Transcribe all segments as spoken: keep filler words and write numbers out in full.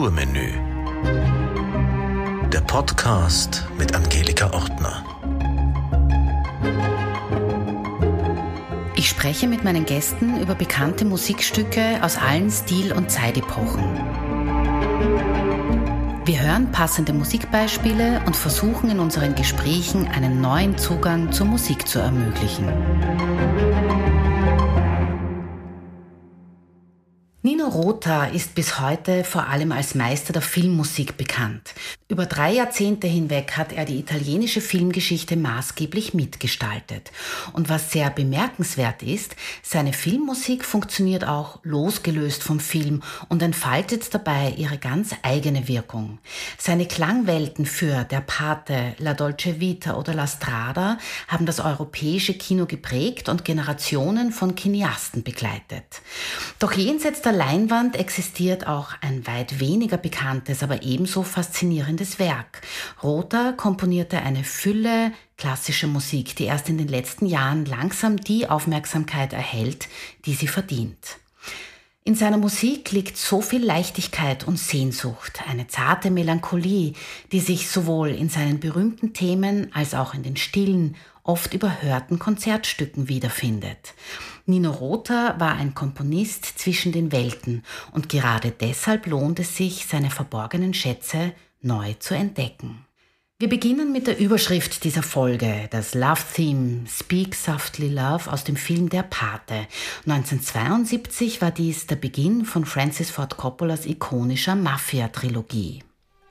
Kulturmenü. Der Podcast mit Angelika Ortner. Ich spreche mit meinen Gästen über bekannte Musikstücke aus allen Stil- und Zeitepochen. Wir hören passende Musikbeispiele und versuchen in unseren Gesprächen einen neuen Zugang zur Musik zu ermöglichen. Nino Rota ist bis heute vor allem als Meister der Filmmusik bekannt. Über drei Jahrzehnte hinweg hat er die italienische Filmgeschichte maßgeblich mitgestaltet. Und was sehr bemerkenswert ist, seine Filmmusik funktioniert auch losgelöst vom Film und entfaltet dabei ihre ganz eigene Wirkung. Seine Klangwelten für Der Pate, La Dolce Vita oder La Strada haben das europäische Kino geprägt und Generationen von Cineasten begleitet. Doch jenseits der Leinwand existiert auch ein weit weniger bekanntes, aber ebenso faszinierendes Werk. Rota komponierte eine Fülle klassischer Musik, die erst in den letzten Jahren langsam die Aufmerksamkeit erhält, die sie verdient. In seiner Musik liegt so viel Leichtigkeit und Sehnsucht, eine zarte Melancholie, die sich sowohl in seinen berühmten Themen als auch in den stillen, oft überhörten Konzertstücken wiederfindet. Nino Rota war ein Komponist zwischen den Welten und gerade deshalb lohnt es sich, seine verborgenen Schätze neu zu entdecken. Wir beginnen mit der Überschrift dieser Folge, das Love Theme Speak Softly Love aus dem Film Der Pate. neunzehnhundertzweiundsiebzig war dies der Beginn von Francis Ford Coppolas ikonischer Mafia-Trilogie.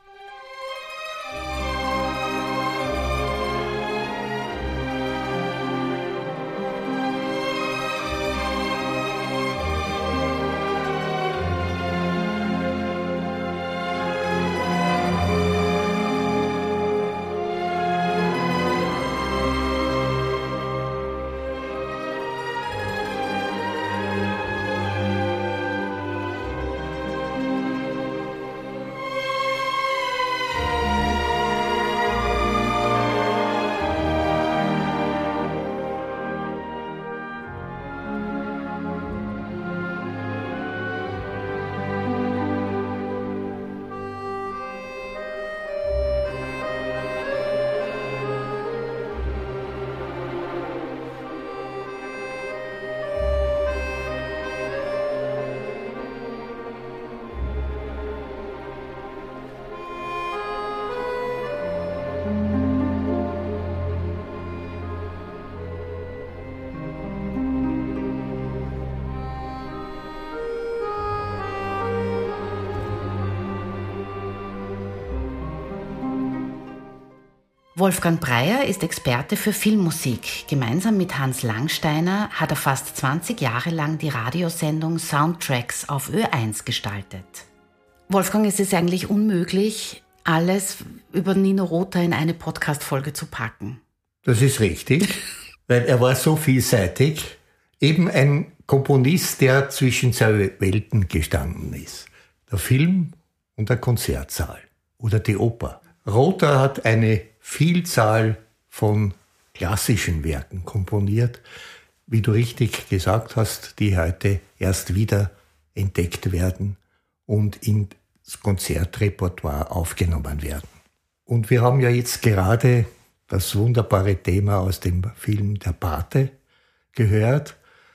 Wolfgang Breyer ist Experte für Filmmusik. Gemeinsam mit Hans Langsteiner hat er fast zwanzig Jahre lang die Radiosendung Soundtracks auf Ö eins gestaltet. Wolfgang, es ist eigentlich unmöglich, alles über Nino Rota in eine Podcast-Folge zu packen. Das ist richtig, weil er war so vielseitig. Eben ein Komponist, der zwischen zwei Welten gestanden ist. Der Film und der Konzertsaal oder die Oper. Rota hat eine Vielzahl von klassischen Werken komponiert, wie du richtig gesagt hast, die heute erst wieder entdeckt werden und ins Konzertrepertoire aufgenommen werden. Und wir haben ja jetzt gerade das wunderbare Thema aus dem Film Der Pate gehört.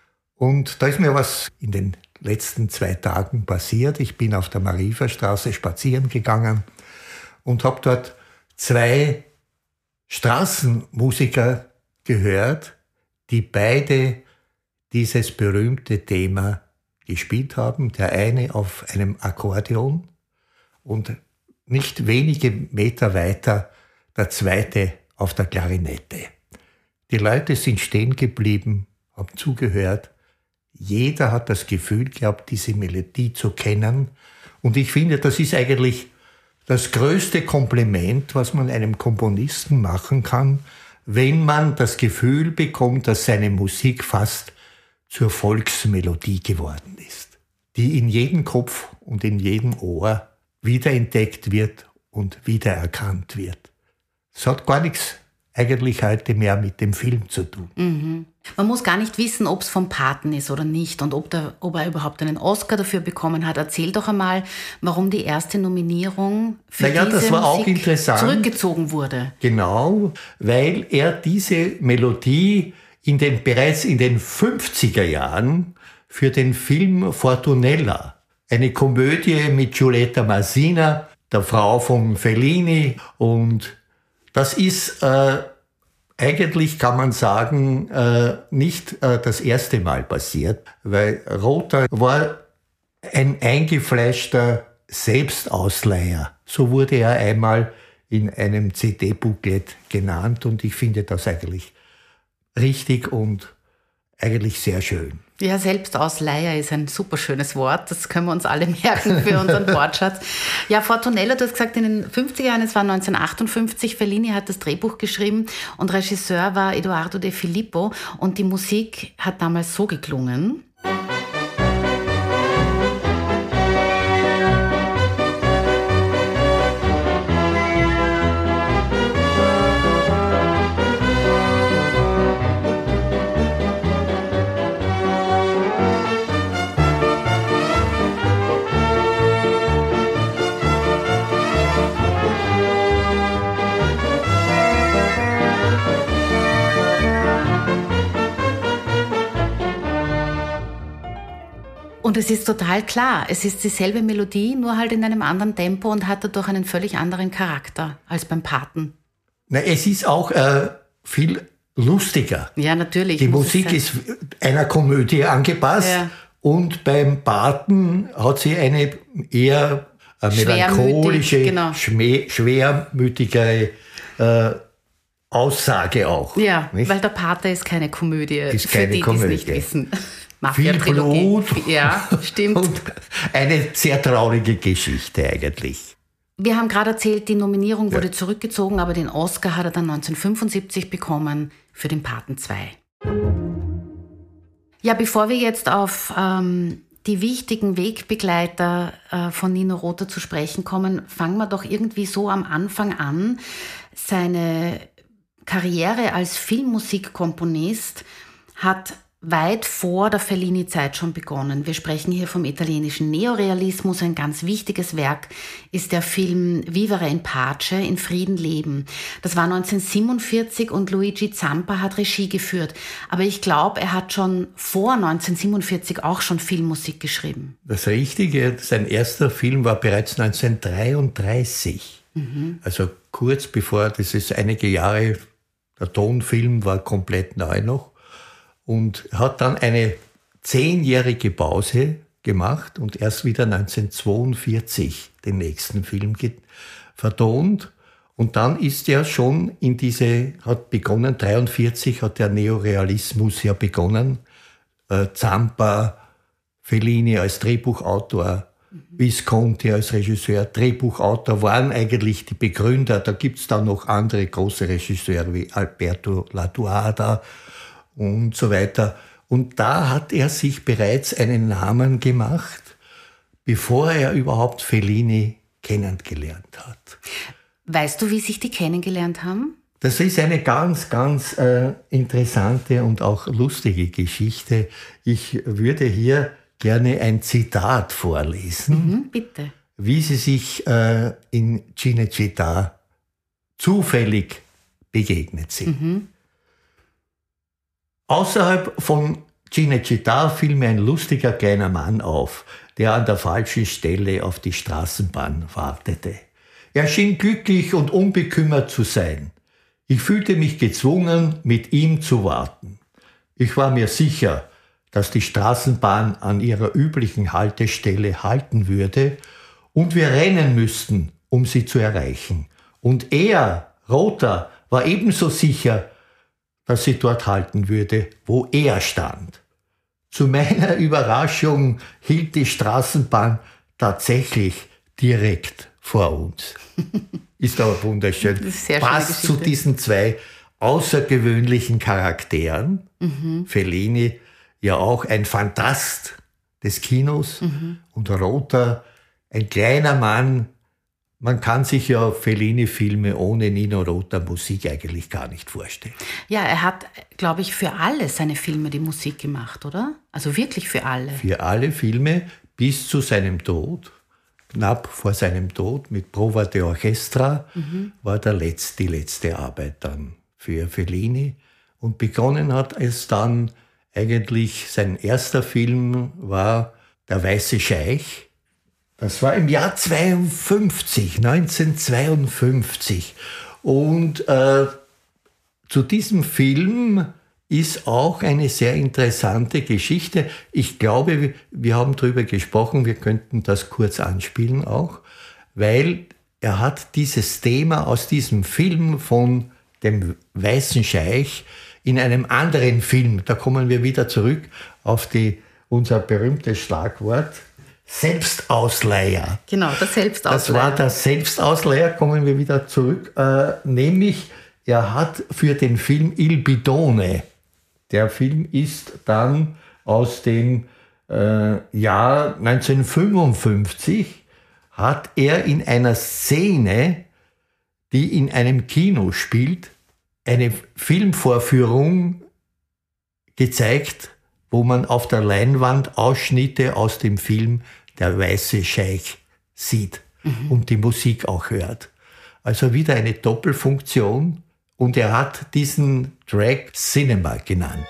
Und da ist mir was in den letzten zwei Tagen passiert. Ich bin auf der Marienstraße spazieren gegangen und habe dort zwei Straßenmusiker gehört, die beide dieses berühmte Thema gespielt haben. Der eine auf einem Akkordeon und nicht wenige Meter weiter der zweite auf der Klarinette. Die Leute sind stehen geblieben, haben zugehört. Jeder hat das Gefühl gehabt, diese Melodie zu kennen. Und ich finde, das ist eigentlich das größte Kompliment, was man einem Komponisten machen kann, wenn man das Gefühl bekommt, dass seine Musik fast zur Volksmelodie geworden ist, die in jedem Kopf und in jedem Ohr wiederentdeckt wird und wiedererkannt wird. Es hat gar nichts eigentlich heute mehr mit dem Film zu tun. Mhm. Man muss gar nicht wissen, ob es vom Paten ist oder nicht und ob, der, ob er überhaupt einen Oscar dafür bekommen hat. Erzähl doch einmal, warum die erste Nominierung für naja, diese das war Musik auch interessant. zurückgezogen wurde. Genau, weil er diese Melodie in den, bereits in den fünfziger Jahren für den Film Fortunella, eine Komödie mit Giulietta Masina, der Frau von Fellini, und das ist äh, eigentlich, kann man sagen, äh, nicht äh, das erste Mal passiert, weil Rota war ein eingefleischter Selbstausleiher. So wurde er einmal in einem C D-Booklet genannt, und ich finde das eigentlich richtig und eigentlich sehr schön. Ja, Selbstausleiher ist ein super schönes Wort. Das können wir uns alle merken für unseren Wortschatz. Ja, Fortunella, du hast gesagt, in den fünfziger Jahren, es war neunzehnhundertachtundfünfzig, Fellini hat das Drehbuch geschrieben und Regisseur war Edoardo De Filippo, und die Musik hat damals so geklungen. Und es ist total klar, es ist dieselbe Melodie, nur halt in einem anderen Tempo und hat dadurch einen völlig anderen Charakter als beim Paten. Na, es ist auch äh, viel lustiger. Ja, natürlich. Die Musik ist einer Komödie angepasst, ja. Und beim Paten hat sie eine eher äh, melancholische, genau. schme- schwermütigere äh, Aussage auch. Ja, nicht? Weil der Pate ist keine Komödie, ist für keine die, die Komödie. es nicht wissen. Viel Blut. Ja, stimmt. Und eine sehr traurige Geschichte eigentlich. Wir haben gerade erzählt, die Nominierung wurde ja. zurückgezogen, aber den Oscar hat er dann neunzehnhundertfünfundsiebzig bekommen für den Paten zwei. Ja, bevor wir jetzt auf ähm, die wichtigen Wegbegleiter äh, von Nino Rota zu sprechen kommen, fangen wir doch irgendwie so am Anfang an. Seine Karriere als Filmmusikkomponist hat weit vor der Fellini-Zeit schon begonnen. Wir sprechen hier vom italienischen Neorealismus. Ein ganz wichtiges Werk ist der Film Vivere in Pace, in Frieden leben. Das war neunzehnhundertsiebenundvierzig und Luigi Zampa hat Regie geführt. Aber ich glaube, er hat schon vor neunzehnhundertsiebenundvierzig auch schon Filmmusik geschrieben. Das Richtige, sein erster Film war bereits neunzehnhundertdreiunddreißig. Mhm. Also kurz bevor, das ist einige Jahre, der Tonfilm war komplett neu noch. Und hat dann eine zehnjährige Pause gemacht und erst wieder neunzehnhundertzweiundvierzig den nächsten Film vertont. Und dann ist er schon in diese, hat begonnen, dreiundvierzig hat der Neorealismus ja begonnen. Äh, Zampa, Fellini als Drehbuchautor, mhm. Visconti als Regisseur, Drehbuchautor waren eigentlich die Begründer. Da gibt's dann noch andere große Regisseure wie Alberto Latuada und so weiter. Und da hat er sich bereits einen Namen gemacht, bevor er überhaupt Fellini kennengelernt hat. Weißt du, wie sich die kennengelernt haben? Das ist eine ganz, ganz äh, interessante und auch lustige Geschichte. Ich würde hier gerne ein Zitat vorlesen, mhm, bitte. Wie sie sich äh, in Cinecittà zufällig begegnet sind. Mhm. Außerhalb von Cinecittà fiel mir ein lustiger kleiner Mann auf, der an der falschen Stelle auf die Straßenbahn wartete. Er schien glücklich und unbekümmert zu sein. Ich fühlte mich gezwungen, mit ihm zu warten. Ich war mir sicher, dass die Straßenbahn an ihrer üblichen Haltestelle halten würde und wir rennen müssten, um sie zu erreichen. Und er, Rota, war ebenso sicher, dass sie dort halten würde, wo er stand. Zu meiner Überraschung hielt die Straßenbahn tatsächlich direkt vor uns. Ist aber wunderschön. Passt zu diesen zwei außergewöhnlichen Charakteren. Mhm. Fellini, ja auch ein Phantast des Kinos, mhm. und Rota, ein kleiner Mann, Man kann sich ja Fellini-Filme ohne Nino Rota Musik eigentlich gar nicht vorstellen. Ja, er hat, glaube ich, für alle seine Filme die Musik gemacht, oder? Also wirklich für alle. Für alle Filme bis zu seinem Tod, knapp vor seinem Tod, mit Prova de Orchestra, mhm. war der Letz-, die letzte Arbeit dann für Fellini. Und begonnen hat es dann eigentlich, sein erster Film war Der weiße Scheich. Das war im Jahr zweiundfünfzig, neunzehnhundertzweiundfünfzig. Und äh, zu diesem Film ist auch eine sehr interessante Geschichte. Ich glaube, wir haben darüber gesprochen, wir könnten das kurz anspielen auch, weil er hat dieses Thema aus diesem Film von dem weißen Scheich in einem anderen Film, da kommen wir wieder zurück auf die, unser berühmtes Schlagwort, Selbstausleiher. Genau, der Selbstausleiher. Das war der Selbstausleiher, kommen wir wieder zurück. Äh, nämlich, er hat für den Film Il Bidone, der Film ist dann aus dem äh, Jahr neunzehnhundertfünfundfünfzig, hat er in einer Szene, die in einem Kino spielt, eine Filmvorführung gezeigt, wo man auf der Leinwand Ausschnitte aus dem Film Der weiße Scheich sieht mhm. und die Musik auch hört. Also wieder eine Doppelfunktion, und er hat diesen Track Cinema genannt.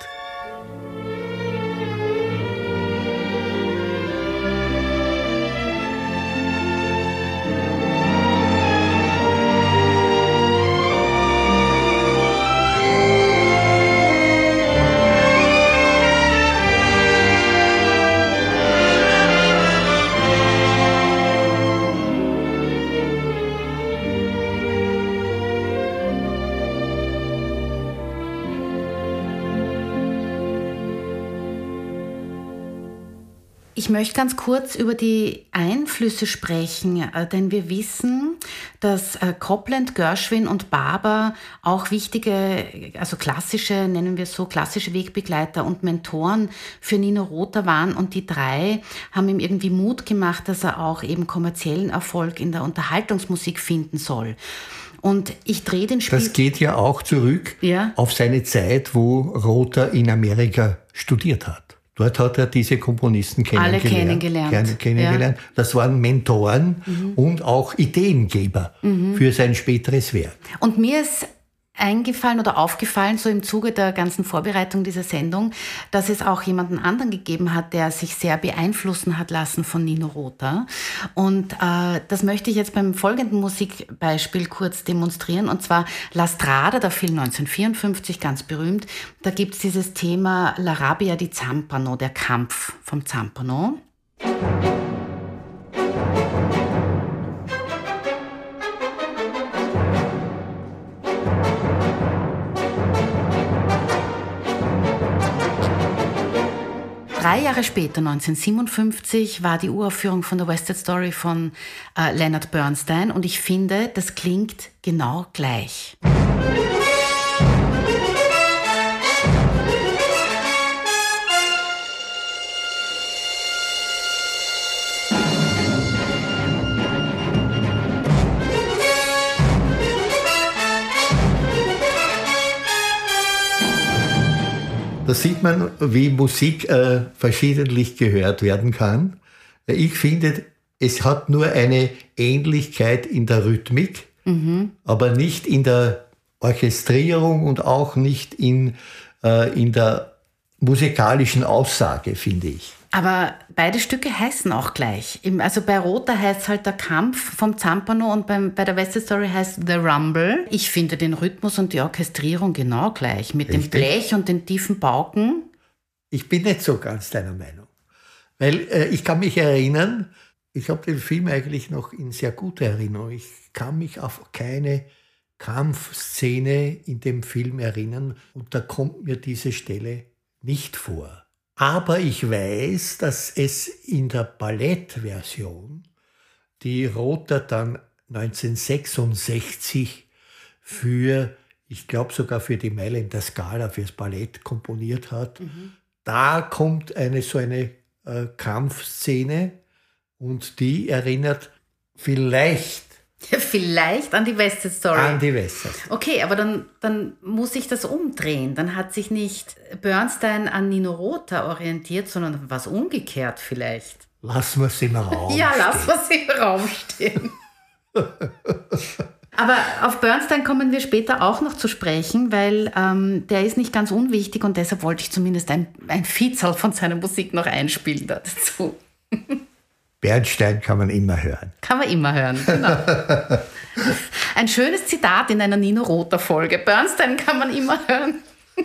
Ich möchte ganz kurz über die Einflüsse sprechen, denn wir wissen, dass Copland, Gershwin und Barber auch wichtige, also klassische, nennen wir es so, klassische Wegbegleiter und Mentoren für Nino Rota waren, und die drei haben ihm irgendwie Mut gemacht, dass er auch eben kommerziellen Erfolg in der Unterhaltungsmusik finden soll. Und ich drehe den Spiel... Das geht ja auch zurück ja. auf seine Zeit, wo Rota in Amerika studiert hat. Dort hat er diese Komponisten kennengelernt. Alle kennengelernt. kennengelernt. Ja. Das waren Mentoren mhm. und auch Ideengeber mhm. für sein späteres Werk. Und mir ist eingefallen oder aufgefallen, so im Zuge der ganzen Vorbereitung dieser Sendung, dass es auch jemanden anderen gegeben hat, der sich sehr beeinflussen hat lassen von Nino Rota. Und äh, das möchte ich jetzt beim folgenden Musikbeispiel kurz demonstrieren. Und zwar La Strada, der Film neunzehnhundertvierundfünfzig, ganz berühmt. Da gibt es dieses Thema La Rabbia di Zampano, der Kampf vom Zampano. Drei Jahre später, neunzehnhundertsiebenundfünfzig, war die Uraufführung von der West Side Story von äh, Leonard Bernstein, und ich finde, das klingt genau gleich. Da sieht man, wie Musik äh, verschiedentlich gehört werden kann. Ich finde, es hat nur eine Ähnlichkeit in der Rhythmik, mhm. aber nicht in der Orchestrierung und auch nicht in, äh, in der musikalischen Aussage, finde ich. Aber beide Stücke heißen auch gleich. Also bei Rota heißt es halt der Kampf vom Zampano, und beim, bei der West Side Story heißt The Rumble. Ich finde den Rhythmus und die Orchestrierung genau gleich, mit Richtig. Dem Blech und den tiefen Pauken. Ich bin nicht so ganz deiner Meinung. Weil äh, ich kann mich erinnern, ich habe den Film eigentlich noch in sehr guter Erinnerung. Ich kann mich auf keine Kampfszene in dem Film erinnern, und da kommt mir diese Stelle nicht vor. Aber ich weiß, dass es in der Ballettversion, die Rota dann neunzehnhundertsechsundsechzig für, ich glaube sogar für die Mailänder Scala, fürs Ballett komponiert hat, mhm. da kommt eine so eine äh, Kampfszene, und die erinnert vielleicht Ja, vielleicht an die West Side Story. An die West Side Story. Okay, aber dann, dann muss ich das umdrehen. Dann hat sich nicht Bernstein an Nino Rota orientiert, sondern was umgekehrt vielleicht. Lassen wir es im Raum Ja, stehen. lassen wir es im Raum stehen. Aber auf Bernstein kommen wir später auch noch zu sprechen, weil ähm, der ist nicht ganz unwichtig und deshalb wollte ich zumindest ein, ein Vielzahl von seiner Musik noch einspielen dazu. Bernstein kann man immer hören. Kann man immer hören, genau. Ein schönes Zitat in einer Nino Rota-Folge. Bernstein kann man immer hören.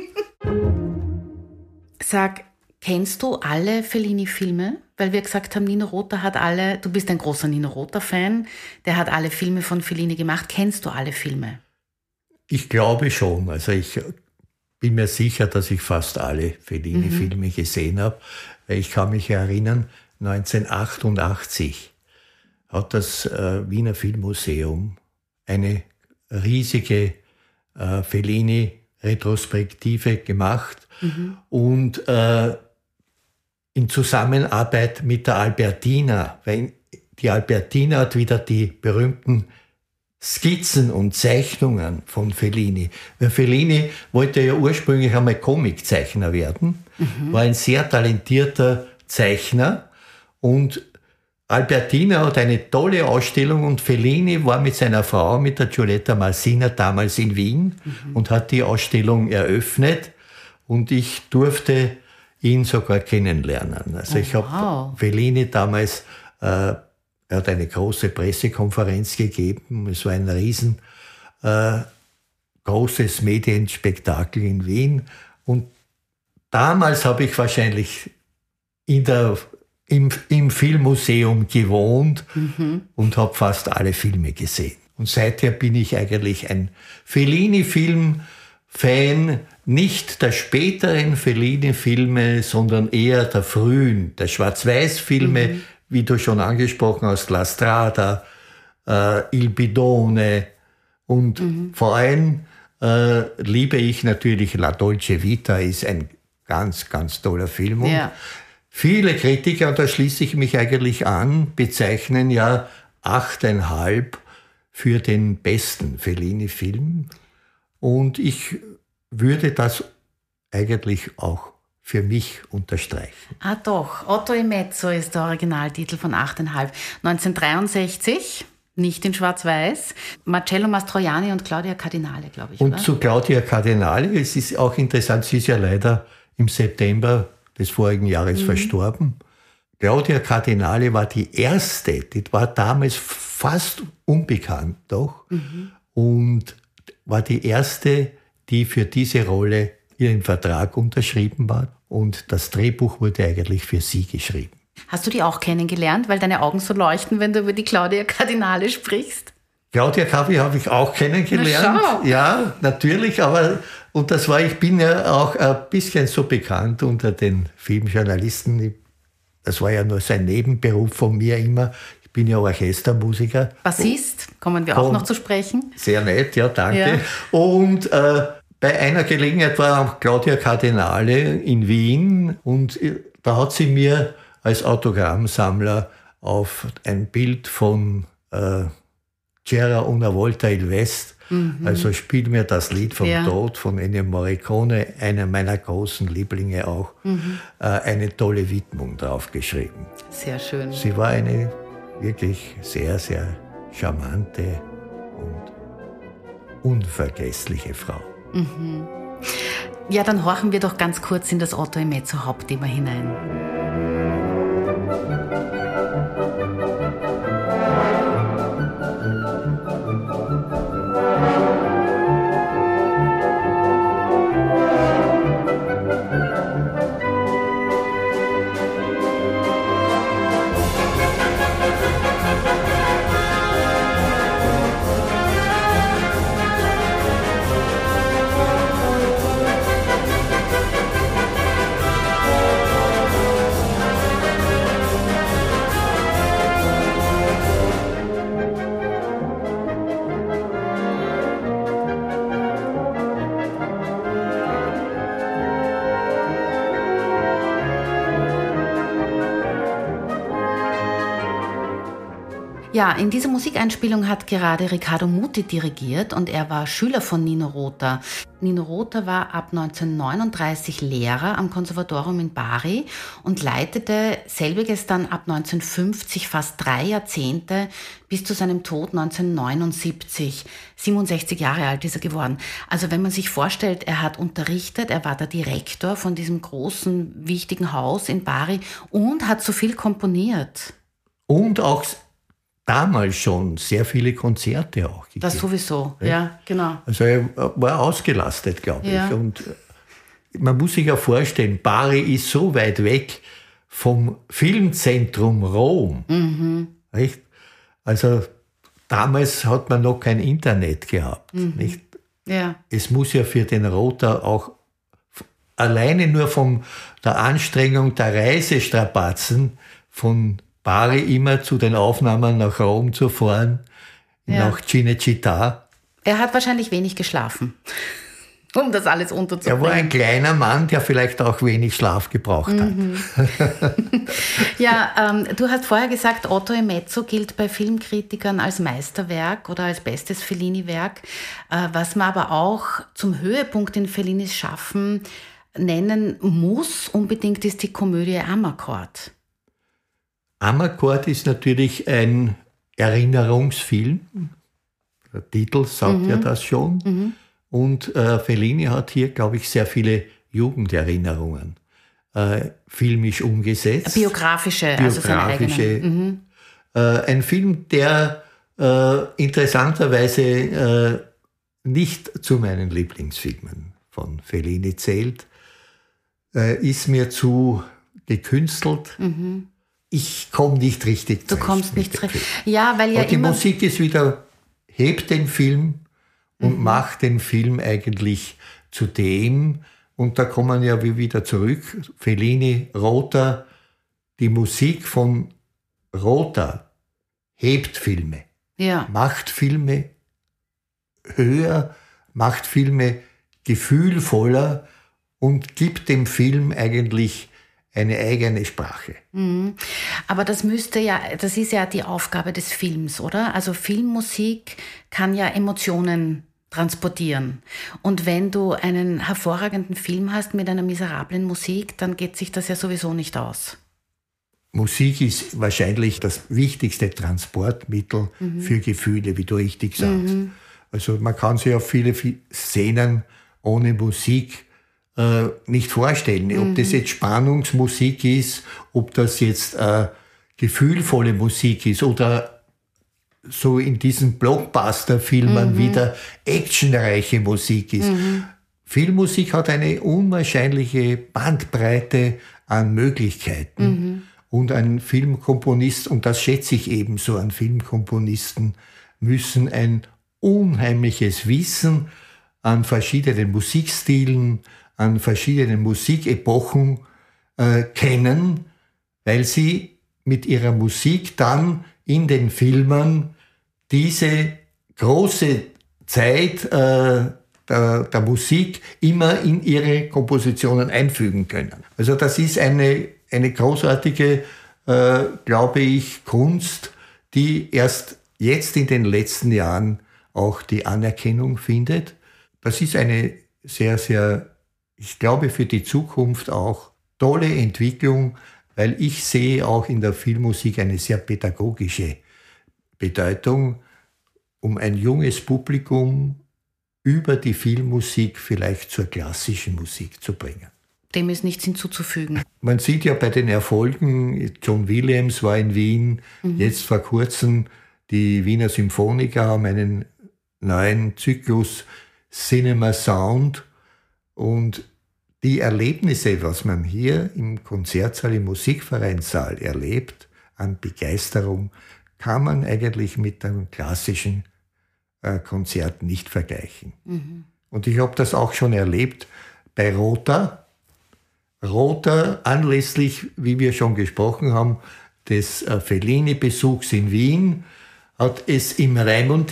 Sag, kennst du alle Fellini-Filme? Weil wir gesagt haben, Nino Rota hat alle, du bist ein großer Nino Rota-Fan, der hat alle Filme von Fellini gemacht. Kennst du alle Filme? Ich glaube schon. Also ich bin mir sicher, dass ich fast alle Fellini-Filme mhm. gesehen habe. Ich kann mich erinnern, neunzehnhundertachtundachtzig hat das äh, Wiener Filmmuseum eine riesige äh, Fellini-Retrospektive gemacht mhm. und äh, in Zusammenarbeit mit der Albertina, weil die Albertina hat wieder die berühmten Skizzen und Zeichnungen von Fellini. Weil Fellini wollte ja ursprünglich einmal Comiczeichner werden, mhm. war ein sehr talentierter Zeichner und Albertina hat eine tolle Ausstellung und Fellini war mit seiner Frau, mit der Giulietta Malsina, damals in Wien mhm. und hat die Ausstellung eröffnet und ich durfte ihn sogar kennenlernen. Also oh, ich habe wow. Fellini damals, äh, er hat eine große Pressekonferenz gegeben, es war ein riesen äh, großes Medienspektakel in Wien und damals habe ich wahrscheinlich in der, im, im Filmmuseum gewohnt mhm. und habe fast alle Filme gesehen. Und seither bin ich eigentlich ein Fellini-Film-Fan, nicht der späteren Fellini-Filme, sondern eher der frühen, der Schwarz-Weiß-Filme, mhm. wie du schon angesprochen hast, La Strada, äh, Il Bidone und mhm. vor allem äh, liebe ich natürlich La Dolce Vita, ist ein ganz, ganz toller Film. Und ja. viele Kritiker, und da schließe ich mich eigentlich an, bezeichnen ja achteinhalb für den besten Fellini-Film. Und ich würde das eigentlich auch für mich unterstreichen. Ah doch, Otto e Mezzo ist der Originaltitel von achteinhalb. neunzehnhundertdreiundsechzig, nicht in Schwarz-Weiß. Marcello Mastroianni und Claudia Cardinale, glaube ich. Und oder? zu Claudia Cardinale, es ist auch interessant, sie ist ja leider im September des vorigen Jahres mhm. verstorben. Claudia Cardinale war die erste, die war damals fast unbekannt doch mhm. und war die erste, die für diese Rolle ihren Vertrag unterschrieben war und das Drehbuch wurde eigentlich für sie geschrieben. Hast du die auch kennengelernt, weil deine Augen so leuchten, wenn du über die Claudia Cardinale sprichst? Claudia Cavi habe ich auch kennengelernt. Na, ja, natürlich, aber und das war, ich bin ja auch ein bisschen so bekannt unter den Filmjournalisten. Das war ja nur so ein Nebenberuf von mir immer. Ich bin ja Orchestermusiker. Bassist, kommen wir auch und noch zu sprechen. Sehr nett, ja, danke. Ja. Und äh, bei einer Gelegenheit war auch Claudia Cardinale in Wien und da hat sie mir als Autogrammsammler auf ein Bild von äh, C'era una volta il West, mhm. also Spiel mir das Lied vom ja. Tod von Ennio Morricone, einer meiner großen Lieblinge auch, mhm. äh, eine tolle Widmung draufgeschrieben. Sehr schön. Sie war eine wirklich sehr, sehr charmante und unvergessliche Frau. Mhm. Ja, dann horchen wir doch ganz kurz in das Otto e Mezzo Hauptthema hinein. Ja, in dieser Musikeinspielung hat gerade Riccardo Muti dirigiert und er war Schüler von Nino Rota. Nino Rota war ab neunzehnhundertneununddreißig Lehrer am Konservatorium in Bari und leitete selbiges dann ab neunzehnhundertfünfzig fast drei Jahrzehnte bis zu seinem Tod neunzehnhundertneunundsiebzig. siebenundsechzig Jahre alt ist er geworden. Also wenn man sich vorstellt, er hat unterrichtet, er war der Direktor von diesem großen, wichtigen Haus in Bari und hat so viel komponiert. Und auch damals schon sehr viele Konzerte auch gegeben. Das sowieso, ja, ja genau. Also er war ausgelastet, glaube ja. ich. Und man muss sich ja vorstellen, Bari ist so weit weg vom Filmzentrum Rom. Mhm. Nicht? Also damals hat man noch kein Internet gehabt. Mhm. Nicht? Ja. Es muss ja für den Rota auch alleine nur von der Anstrengung der Reisestrapazen von Bari immer zu den Aufnahmen nach Rom zu fahren, ja. nach Cinecittà. Er hat wahrscheinlich wenig geschlafen, um das alles unterzubringen. Er war ein kleiner Mann, der vielleicht auch wenig Schlaf gebraucht mhm. hat. Ja, ähm, du hast vorher gesagt, Otto e Mezzo gilt bei Filmkritikern als Meisterwerk oder als bestes Fellini-Werk. Äh, was man aber auch zum Höhepunkt in Fellinis Schaffen nennen muss, unbedingt ist die Komödie Amarcord. Amarcord ist natürlich ein Erinnerungsfilm. Der Titel sagt mhm. ja das schon. Mhm. Und äh, Fellini hat hier, glaube ich, sehr viele Jugenderinnerungen äh, filmisch umgesetzt. Biografische, Biografische. also seine eigenen. Mhm. Äh, ein Film, der äh, interessanterweise äh, nicht zu meinen Lieblingsfilmen von Fellini zählt, äh, ist mir zu gekünstelt. Mhm. Ich komme nicht richtig Du kommst nicht richtig. Ja, weil ja und die immer Musik ist wieder, hebt den Film und mhm. macht den Film eigentlich zu dem, und da kommen ja wir wieder zurück, Fellini, Rota, die Musik von Rota hebt Filme, ja. macht Filme höher, macht Filme gefühlvoller und gibt dem Film eigentlich eine eigene Sprache. Mhm. Aber das müsste ja, das ist ja die Aufgabe des Films, oder? Also Filmmusik kann ja Emotionen transportieren. Und wenn du einen hervorragenden Film hast mit einer miserablen Musik, dann geht sich das ja sowieso nicht aus. Musik ist wahrscheinlich das wichtigste Transportmittel mhm. für Gefühle, wie du richtig sagst. Mhm. Also man kann sich auf viele Szenen ohne Musik äh, nicht vorstellen. Mhm. Ob das jetzt Spannungsmusik ist, ob das jetzt äh, gefühlvolle Musik ist oder so in diesen Blockbuster-Filmen mhm. wieder actionreiche Musik ist. Mhm. Filmmusik hat eine unwahrscheinliche Bandbreite an Möglichkeiten. Mhm. Und ein Filmkomponist, und das schätze ich ebenso an Filmkomponisten, müssen ein unheimliches Wissen an verschiedenen Musikstilen, an verschiedenen Musikepochen äh, kennen, weil sie mit ihrer Musik dann in den Filmen diese große Zeit äh, der, der Musik immer in ihre Kompositionen einfügen können. Also das ist eine, eine großartige, äh, glaube ich, Kunst, die erst jetzt in den letzten Jahren auch die Anerkennung findet. Das ist eine sehr, sehr, ich glaube, für die Zukunft auch tolle Entwicklung, weil ich sehe auch in der Filmmusik eine sehr pädagogische Bedeutung, um ein junges Publikum über die Filmmusik vielleicht zur klassischen Musik zu bringen. Dem ist nichts hinzuzufügen. Man sieht ja bei den Erfolgen, John Williams war in Wien, mhm. jetzt vor kurzem die Wiener Symphoniker haben einen neuen Zyklus Cinema Sound, und die Erlebnisse, was man hier im Konzertsaal, im Musikvereinssaal erlebt, an Begeisterung, kann man eigentlich mit einem klassischen äh, Konzert nicht vergleichen. Mhm. Und ich habe das auch schon erlebt bei Rota. Rota, anlässlich, wie wir schon gesprochen haben, des äh, Fellini-Besuchs in Wien, hat es im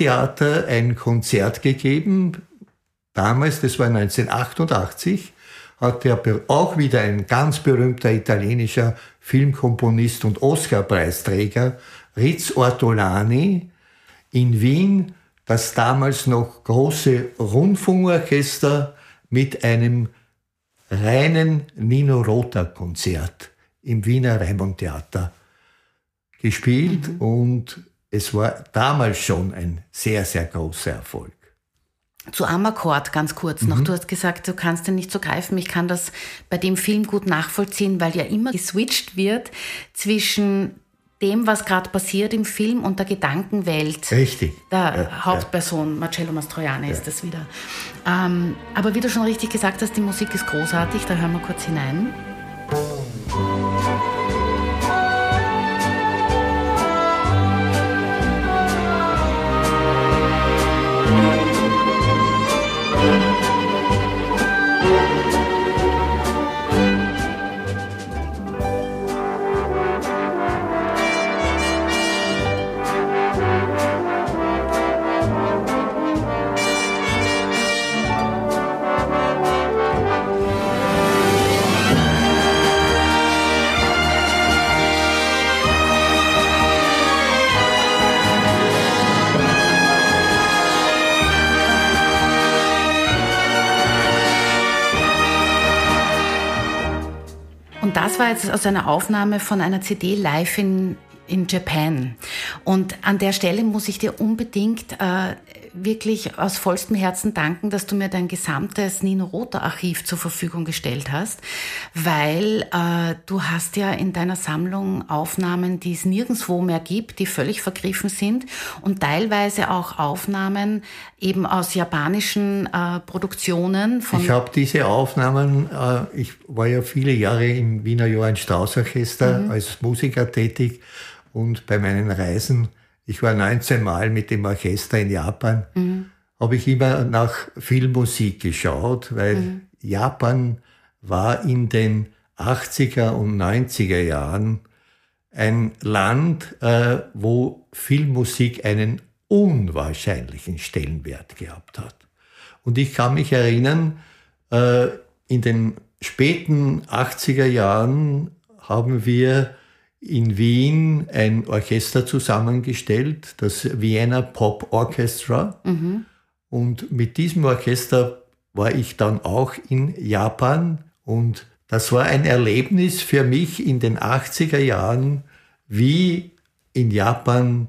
Raimund-Theater ein Konzert gegeben. Damals, das war neunzehnhundertachtundachtzig, hat der auch wieder ein ganz berühmter italienischer Filmkomponist und Oscar-Preisträger, Riz Ortolani, in Wien das damals noch große Rundfunkorchester mit einem reinen Nino-Rota-Konzert im Wiener Raimund-Theater gespielt. Mhm. Und es war damals schon ein sehr, sehr großer Erfolg. Zu Amarcord ganz kurz noch. Mhm. Du hast gesagt, du kannst den nicht so greifen. Ich kann das bei dem Film gut nachvollziehen, weil ja immer geswitcht wird zwischen dem, was gerade passiert im Film und der Gedankenwelt. Richtig. Der ja, Hauptperson, ja. Marcello Mastroianni ja. ist das wieder. Ähm, aber wie du schon richtig gesagt hast, die Musik ist großartig. Da hören wir kurz hinein. Und das war jetzt aus einer Aufnahme von einer C D live in, in Japan. Und an der Stelle muss ich dir unbedingt äh, wirklich aus vollstem Herzen danken, dass du mir dein gesamtes Nino-Rota-Archiv zur Verfügung gestellt hast, weil äh, du hast ja in deiner Sammlung Aufnahmen, die es nirgendwo mehr gibt, die völlig vergriffen sind und teilweise auch Aufnahmen eben aus japanischen äh, Produktionen. Von ich habe diese Aufnahmen, äh, ich war ja viele Jahre im Wiener Johann Strauss Orchester mhm. als Musiker tätig und bei meinen Reisen, ich war neunzehn Mal mit dem Orchester in Japan, mhm. habe ich immer nach Filmmusik geschaut, weil mhm. Japan war in den achtziger und neunziger Jahren ein Land, äh, wo Filmmusik einen unwahrscheinlichen Stellenwert gehabt hat. Und ich kann mich erinnern, äh, in den späten achtziger Jahren haben wir in Wien ein Orchester zusammengestellt, das Vienna Pop Orchestra. Mhm. Und mit diesem Orchester war ich dann auch in Japan. Und das war ein Erlebnis für mich in den achtziger Jahren, wie in Japan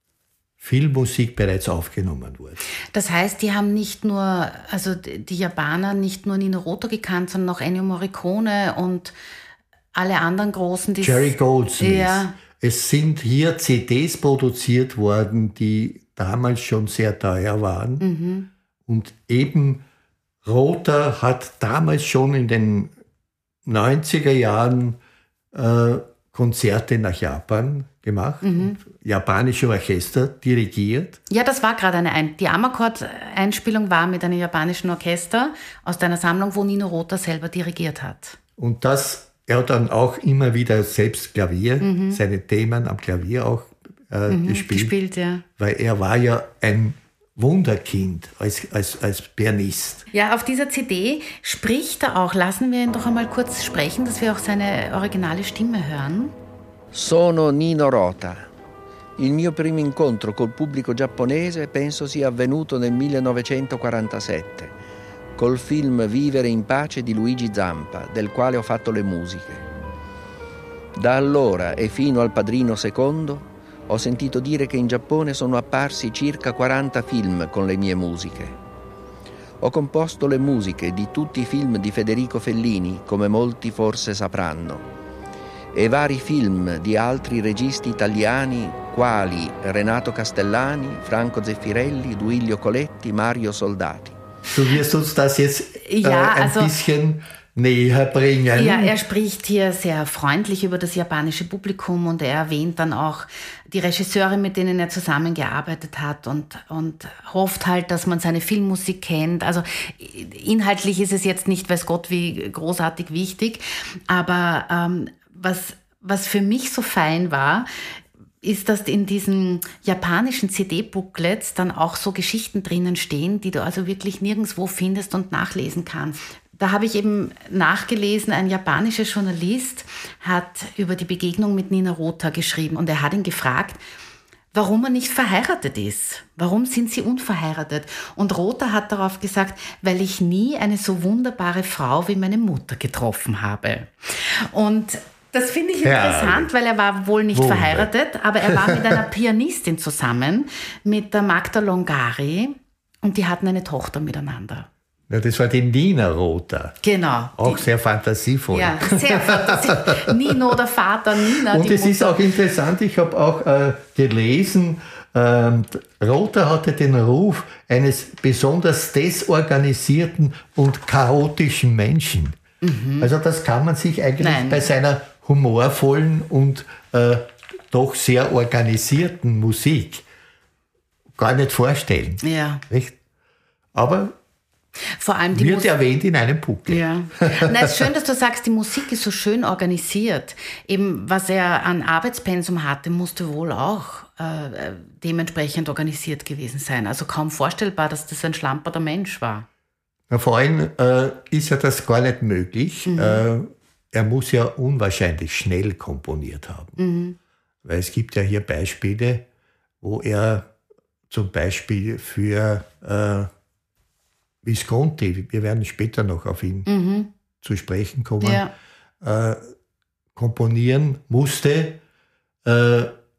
Filmmusik bereits aufgenommen wurde. Das heißt, die haben nicht nur, also die Japaner nicht nur Nino Rota gekannt, sondern auch Ennio Morricone und alle anderen großen, die Jerry Goldsmith. Ja. Es sind hier C Ds produziert worden, die damals schon sehr teuer waren. Mhm. Und eben Rota hat damals schon in den neunziger Jahren äh, Konzerte nach Japan gemacht, mhm. japanische Orchester dirigiert. Ja, das war gerade eine, Ein- die Amarcord-Einspielung war mit einem japanischen Orchester aus deiner Sammlung, wo Nino Rota selber dirigiert hat. Und das Er hat dann auch immer wieder selbst Klavier, mhm. seine Themen am Klavier auch äh, mhm, gespielt. gespielt ja. Weil er war ja ein Wunderkind als, als, als Pianist. Ja, auf dieser C D spricht er auch. Lassen wir ihn doch einmal kurz sprechen, dass wir auch seine originale Stimme hören. Sono Nino Rota. Il mio primo incontro col pubblico giapponese penso sia avvenuto nel millenovecentoquarantasette. Col film Vivere in pace di Luigi Zampa, del quale ho fatto le musiche. Da allora e fino al Padrino secondo ho sentito dire che in Giappone sono apparsi circa quaranta film con le mie musiche. Ho composto le musiche di tutti i film di Federico Fellini, come molti forse sapranno, e vari film di altri registi italiani quali Renato Castellani, Franco Zeffirelli, Duilio Coletti, Mario Soldati. Du wirst uns das jetzt äh, ja, ein also, bisschen näher bringen. Ja, er spricht hier sehr freundlich über das japanische Publikum und er erwähnt dann auch die Regisseure, mit denen er zusammengearbeitet hat und, und hofft halt, dass man seine Filmmusik kennt. Also inhaltlich ist es jetzt nicht, weiß Gott, wie großartig wichtig, aber ähm, was, was für mich so fein war, ist, dass in diesen japanischen C D-Booklets dann auch so Geschichten drinnen stehen, die du also wirklich nirgendwo findest und nachlesen kannst. da habe ich eben nachgelesen, ein japanischer Journalist hat über die Begegnung mit Nino Rota geschrieben und er hat ihn gefragt, warum er nicht verheiratet ist. Warum sind sie unverheiratet? Und Rota hat darauf gesagt, weil ich nie eine so wunderbare Frau wie meine Mutter getroffen habe. Und das finde ich interessant, ja, weil er war wohl nicht Wunder. verheiratet, aber er war mit einer Pianistin zusammen, mit der Magda Longari, und die hatten eine Tochter miteinander. Ja, das war die Nina Rota. Genau. Auch die, sehr fantasievoll. Ja, sehr fantasievoll. Nino, der Vater, Nina. Und es ist auch interessant, ich habe auch äh, gelesen, ähm, Rota hatte den Ruf eines besonders desorganisierten und chaotischen Menschen. Mhm. Also das kann man sich eigentlich Nein. bei seiner humorvollen und äh, doch sehr organisierten Musik gar nicht vorstellen. Ja. Nicht? Aber Vor allem die wird Musik erwähnt in einem Buch. Ja. Na, es ist schön, dass du sagst, die Musik ist so schön organisiert. Eben, was er an Arbeitspensum hatte, musste wohl auch äh, dementsprechend organisiert gewesen sein. Also kaum vorstellbar, dass das ein schlamperter Mensch war. Na, vor allem äh, ist ja das gar nicht möglich. Mhm. Äh, er muss ja unwahrscheinlich schnell komponiert haben. Mhm. Weil es gibt ja hier Beispiele, wo er zum Beispiel für äh, Visconti, wir werden später noch auf ihn mhm. zu sprechen kommen, ja. äh, komponieren musste, äh,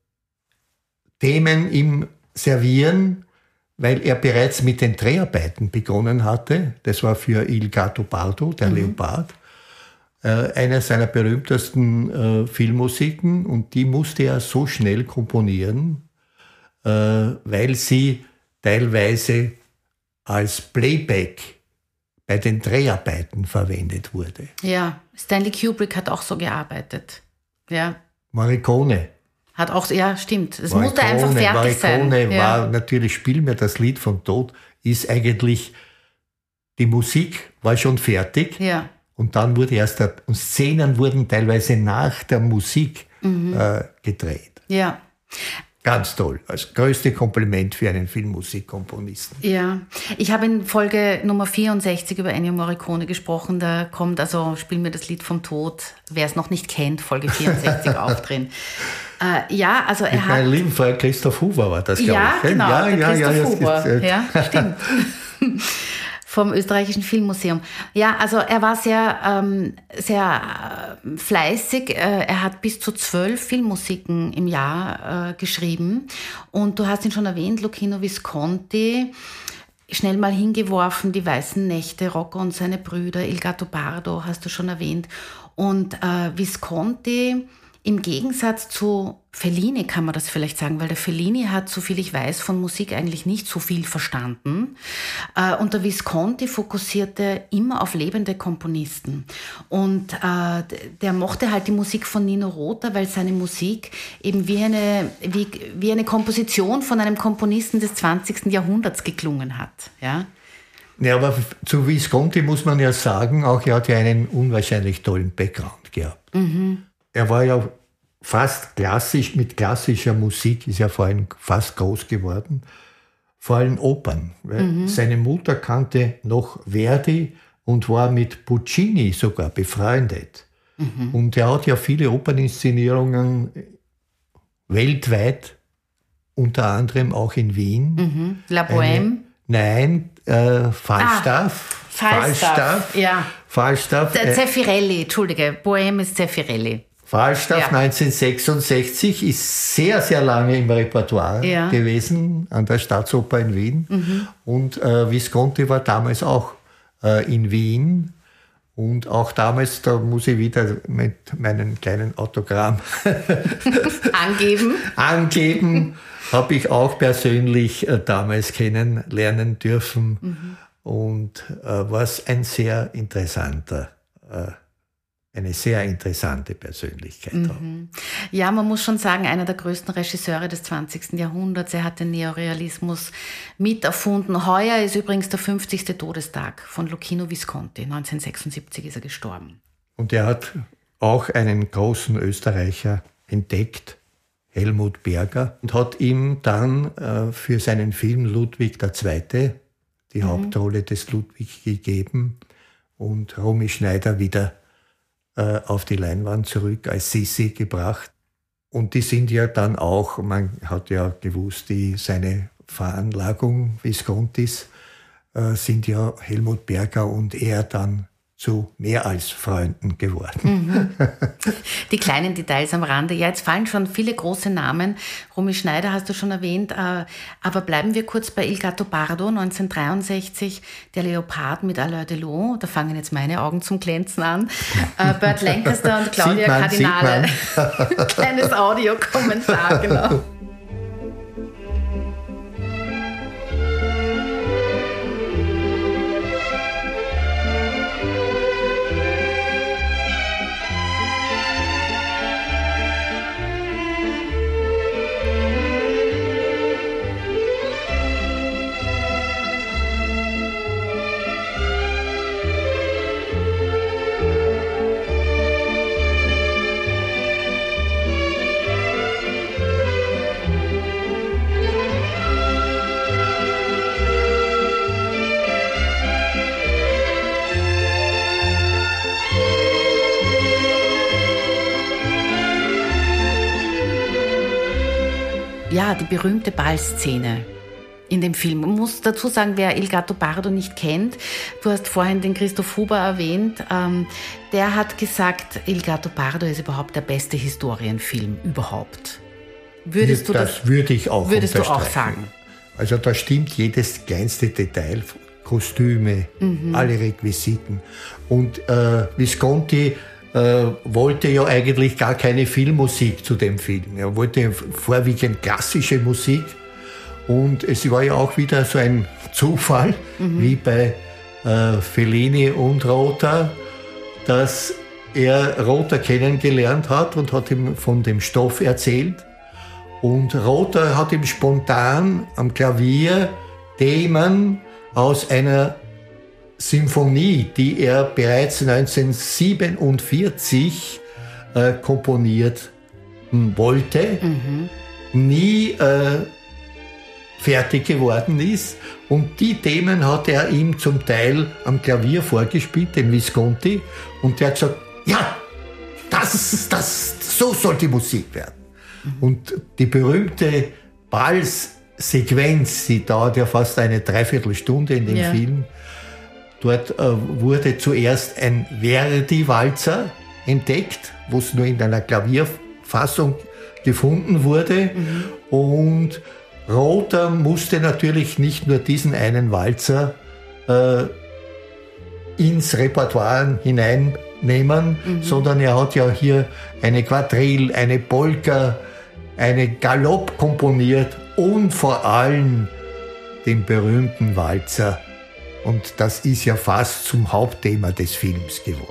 Themen ihm servieren, weil er bereits mit den Dreharbeiten begonnen hatte. Das war für Il Gattopardo, der mhm. Leopard, äh, einer seiner berühmtesten äh, Filmmusiken, und die musste er so schnell komponieren, äh, weil sie teilweise als Playback bei den Dreharbeiten verwendet wurde. Ja, Stanley Kubrick hat auch so gearbeitet. Ja. Morricone. Hat auch, ja, stimmt. Es musste einfach fertig Morricone sein. Morricone war ja. natürlich, Spiel mir das Lied vom Tod, ist eigentlich, die Musik war schon fertig. Ja. Und dann wurde erst, der, und Szenen wurden teilweise nach der Musik mhm. äh, gedreht. Ja. Ganz toll. Das größte Kompliment für einen Filmmusikkomponisten. Ja, ich habe in Folge Nummer vierundsechzig über Ennio Morricone gesprochen. Da kommt also, Spiel mir das Lied vom Tod. Wer es noch nicht kennt, Folge vierundsechzig auch drin. Äh, ja, also er Mit hat... meinem lieben Freund Christoph Huber war das, glaube ja, ich. Genau, ja, der ja, Christoph ja, Huber. Ist, äh, ja, stimmt. Vom Österreichischen Filmmuseum. Ja, also er war sehr, ähm, sehr äh, fleißig. Äh, er hat bis zu zwölf Filmmusiken im Jahr äh, geschrieben. Und du hast ihn schon erwähnt, Luchino Visconti, schnell mal hingeworfen, Die weißen Nächte, Rocco und seine Brüder, Il Gattopardo hast du schon erwähnt. Und äh, Visconti, im Gegensatz zu Fellini kann man das vielleicht sagen, weil der Fellini hat, so viel ich weiß, von Musik eigentlich nicht so viel verstanden. Und der Visconti fokussierte immer auf lebende Komponisten. Und äh, der mochte halt die Musik von Nino Rota, weil seine Musik eben wie eine, wie, wie eine Komposition von einem Komponisten des zwanzigsten Jahrhunderts geklungen hat. Ja? Ja, aber zu Visconti muss man ja sagen, auch er hat ja einen unwahrscheinlich tollen Background gehabt. Mhm. Er war ja fast klassisch, mit klassischer Musik ist er vor allem fast groß geworden. Vor allem Opern. Mhm. Seine Mutter kannte noch Verdi und war mit Puccini sogar befreundet. Mhm. Und er hat ja viele Operninszenierungen weltweit, unter anderem auch in Wien. Mhm. La Bohème? Eine, nein, äh, Falstaff. Ah, Falstaff, Falstaff, ja. Falstaff. Der Zeffirelli, Entschuldige, Bohème ist Zeffirelli. Falstaff ja. neunzehnhundertsechsundsechzig ist sehr, sehr lange im Repertoire ja. gewesen, an der Staatsoper in Wien. Mhm. Und äh, Visconti war damals auch äh, in Wien. Und auch damals, da muss ich wieder mit meinem kleinen Autogramm angeben, angeben habe ich auch persönlich äh, damals kennenlernen dürfen. Mhm. Und äh, war ein sehr interessanter äh, eine sehr interessante Persönlichkeit. Mhm. Ja, man muss schon sagen, einer der größten Regisseure des zwanzigsten Jahrhunderts. Er hat den Neorealismus miterfunden. Heuer ist übrigens der fünfzigste Todestag von Luchino Visconti. neunzehnhundertsechsundsiebzig ist er gestorben. Und er hat auch einen großen Österreicher entdeckt, Helmut Berger, und hat ihm dann äh, für seinen Film Ludwig der Zweite die mhm. Hauptrolle des Ludwig gegeben. und Romy Schneider wieder äh, auf die Leinwand zurück als Sissi gebracht. Und die sind ja dann auch, man hat ja gewusst, die, seine Veranlagung Viscontis äh, sind ja Helmut Berger und er dann zu mehr als Freunden geworden. Mhm. Die kleinen Details am Rande. Ja, jetzt fallen schon viele große Namen. Romy Schneider hast du schon erwähnt. Aber bleiben wir kurz bei Il Gattopardo, neunzehnhundertdreiundsechzig, der Leopard mit Alain Delon. Da fangen jetzt meine Augen zum Glänzen an. Burt Lancaster und Claudia man, Cardinale. Kleines Audiokommentar, genau. Ja, die berühmte Ballszene in dem Film. Man muss dazu sagen, wer Il Gattopardo nicht kennt, du hast vorhin den Christoph Huber erwähnt, ähm, der hat gesagt, Il Gattopardo ist überhaupt der beste Historienfilm überhaupt. Würdest du das, das würde ich auch würdest du auch sagen? Also da stimmt jedes kleinste Detail, Kostüme, mhm. alle Requisiten. Und äh, Visconti äh, wollte ja eigentlich gar keine Filmmusik zu dem Film. Er wollte vorwiegend klassische Musik. Und es war ja auch wieder so ein Zufall, mhm. wie bei äh, Fellini und Rota, dass er Rota kennengelernt hat und hat ihm von dem Stoff erzählt. Und Rota hat ihm spontan am Klavier Themen aus einer Symphonie, die er bereits neunzehnhundertsiebenundvierzig äh, komponiert wollte, mhm. nie äh, fertig geworden ist. Und die Themen hat er ihm zum Teil am Klavier vorgespielt, den Visconti. Und der hat gesagt, ja, das, das, so soll die Musik werden. Mhm. Und die berühmte Balzsequenz, die dauert ja fast eine Dreiviertelstunde in dem ja. Film. Dort äh, wurde zuerst ein Verdi-Walzer entdeckt, wo es nur in einer Klavierfassung gefunden wurde. Mhm. Und Rota musste natürlich nicht nur diesen einen Walzer äh, ins Repertoire hineinnehmen, mhm. sondern er hat ja hier eine Quadrille, eine Polka, eine Galopp komponiert und vor allem den berühmten Walzer. Und das ist ja fast zum Hauptthema des Films geworden.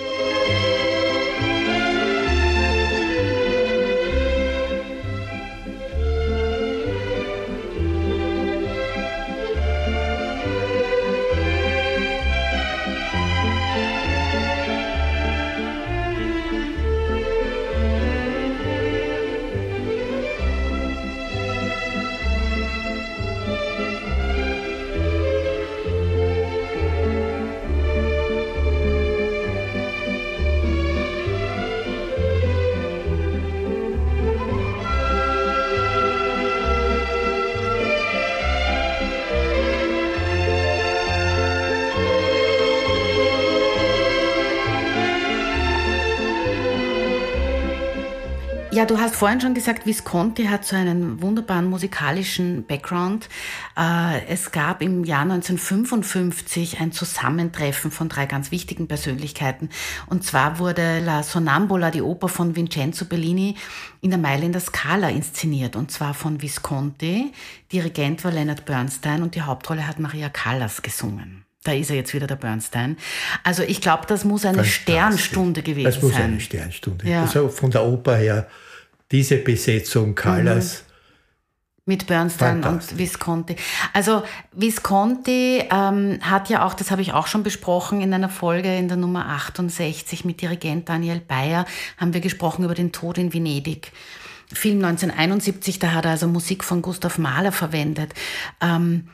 Ja, du hast vorhin schon gesagt, Visconti hat so einen wunderbaren musikalischen Background. Es gab im Jahr neunzehnhundertfünfundfünfzig ein Zusammentreffen von drei ganz wichtigen Persönlichkeiten. Und zwar wurde La Sonnambula, die Oper von Vincenzo Bellini, in der Mailänder Scala inszeniert. Und zwar von Visconti. Dirigent war Leonard Bernstein und die Hauptrolle hat Maria Callas gesungen. Da ist er jetzt wieder, der Bernstein. Also ich glaube, das muss eine Sternstunde gewesen sein. Das muss sein. eine Sternstunde. Ja. Also von der Oper her, diese Besetzung, Callas. Mhm. Mit Bernstein und Visconti. Also Visconti ähm, hat ja auch, das habe ich auch schon besprochen in einer Folge in der Nummer achtundsechzig mit Dirigent Daniel Bayer, haben wir gesprochen über den Tod in Venedig. Film neunzehnhunderteinundsiebzig, da hat er also Musik von Gustav Mahler verwendet. Ähm,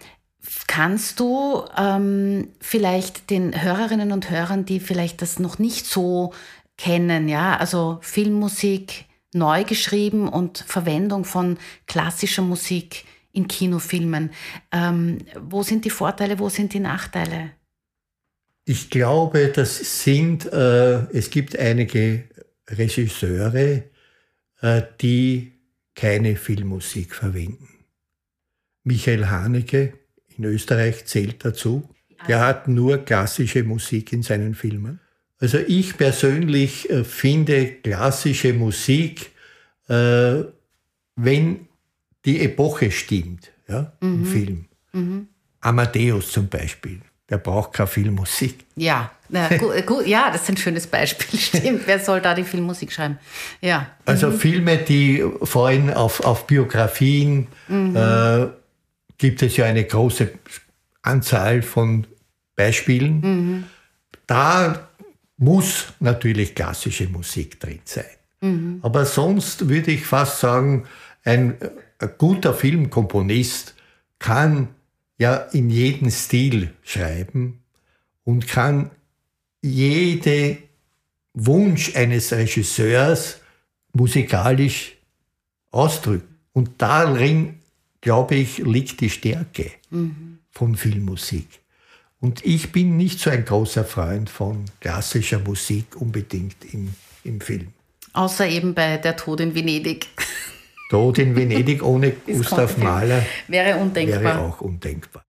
Kannst du ähm, vielleicht den Hörerinnen und Hörern, die vielleicht das noch nicht so kennen, ja, also Filmmusik neu geschrieben und Verwendung von klassischer Musik in Kinofilmen, ähm, wo sind die Vorteile, wo sind die Nachteile? Ich glaube, das sind, äh, es gibt einige Regisseure, äh, die keine Filmmusik verwenden. Michael Haneke in Österreich zählt dazu. Der hat nur klassische Musik in seinen Filmen. Also ich persönlich äh, finde klassische Musik, äh, wenn die Epoche stimmt, ja, mhm. im Film. Mhm. Amadeus zum Beispiel, der braucht keine Filmmusik. Ja, na, gut, gut, ja, das ist ein schönes Beispiel, stimmt. Wer soll da die Filmmusik schreiben? Ja. Also mhm. Filme, die vorhin auf, auf Biografien, mhm. äh, gibt es ja eine große Anzahl von Beispielen. Mhm. Da muss natürlich klassische Musik drin sein. Mhm. Aber sonst würde ich fast sagen, ein, ein guter Filmkomponist kann ja in jeden Stil schreiben und kann jeden Wunsch eines Regisseurs musikalisch ausdrücken. Und darin, glaube ich, liegt die Stärke mhm. von Filmmusik. Und ich bin nicht so ein großer Freund von klassischer Musik unbedingt im, im Film. Außer eben bei Der Tod in Venedig. Tod in Venedig ohne Gustav Mahler wäre undenkbar. Wäre auch undenkbar.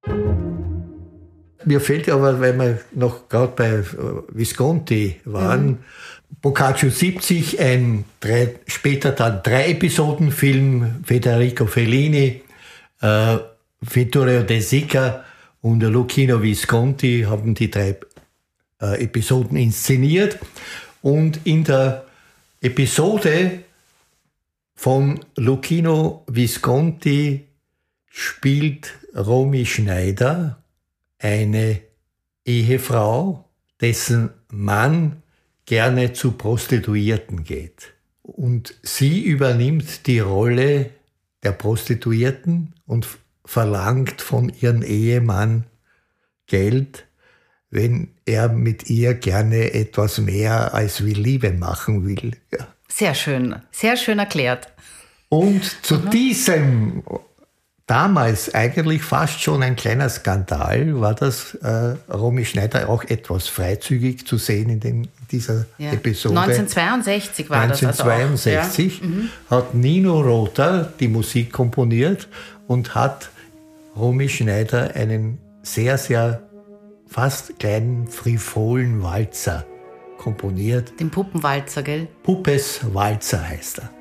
Mir fällt aber, weil wir noch gerade bei Visconti waren, mhm. Boccaccio siebzig, ein drei, später dann drei Episodenfilm, Federico Fellini, äh, Vittorio De Sica und Luchino Visconti haben die drei äh, Episoden inszeniert. Und in der Episode von Luchino Visconti spielt Romy Schneider eine Ehefrau, dessen Mann gerne zu Prostituierten geht. Und sie übernimmt die Rolle der Prostituierten und verlangt von ihrem Ehemann Geld, wenn er mit ihr gerne etwas mehr als wie Liebe machen will. Ja. Sehr schön, sehr schön erklärt. Und zu mhm. diesem damals eigentlich fast schon ein kleiner Skandal war das äh, Romy Schneider auch etwas freizügig zu sehen in den, dieser ja. Episode. neunzehnhundertzweiundsechzig war neunzehnhundertzweiundsechzig das also auch. Ja. Mhm. Hat Nino Rota die Musik komponiert und hat Romy Schneider einen sehr, sehr fast kleinen, frivolen Walzer komponiert. Den Puppenwalzer, gell? Puppes Walzer heißt er.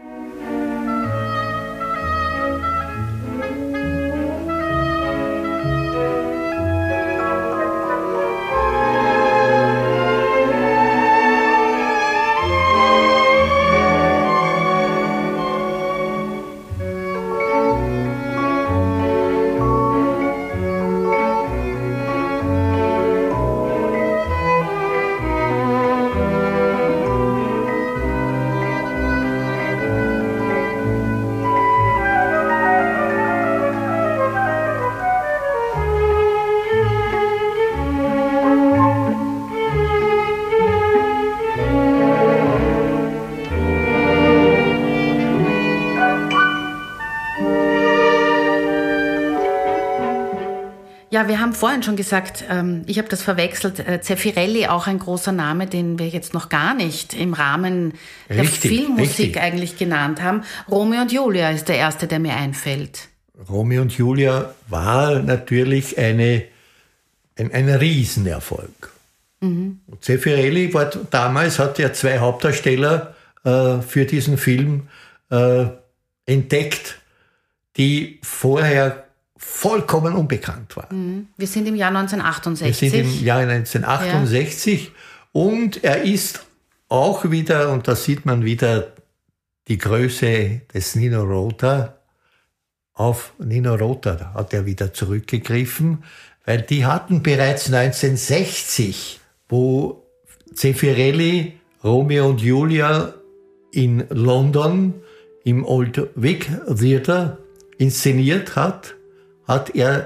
Ja, wir haben vorhin schon gesagt, ähm, ich habe das verwechselt, äh, Zeffirelli, auch ein großer Name, den wir jetzt noch gar nicht im Rahmen der richtig, Filmmusik richtig. eigentlich genannt haben. Romeo und Julia ist der erste, der mir einfällt. Romeo und Julia war natürlich eine, ein, ein Riesenerfolg. Mhm. Zeffirelli war damals, hat ja zwei Hauptdarsteller äh, für diesen Film äh, entdeckt, die vorher vollkommen unbekannt war. Wir sind im Jahr neunzehnhundertachtundsechzig. Wir sind im Jahr neunzehnhundertachtundsechzig ja. Und er ist auch wieder, und da sieht man wieder die Größe des Nino Rota, auf Nino Rota da hat er wieder zurückgegriffen, weil die hatten bereits neunzehnhundertsechzig, wo Zeffirelli Romeo und Julia in London im Old Vic Theatre inszeniert hat, hat er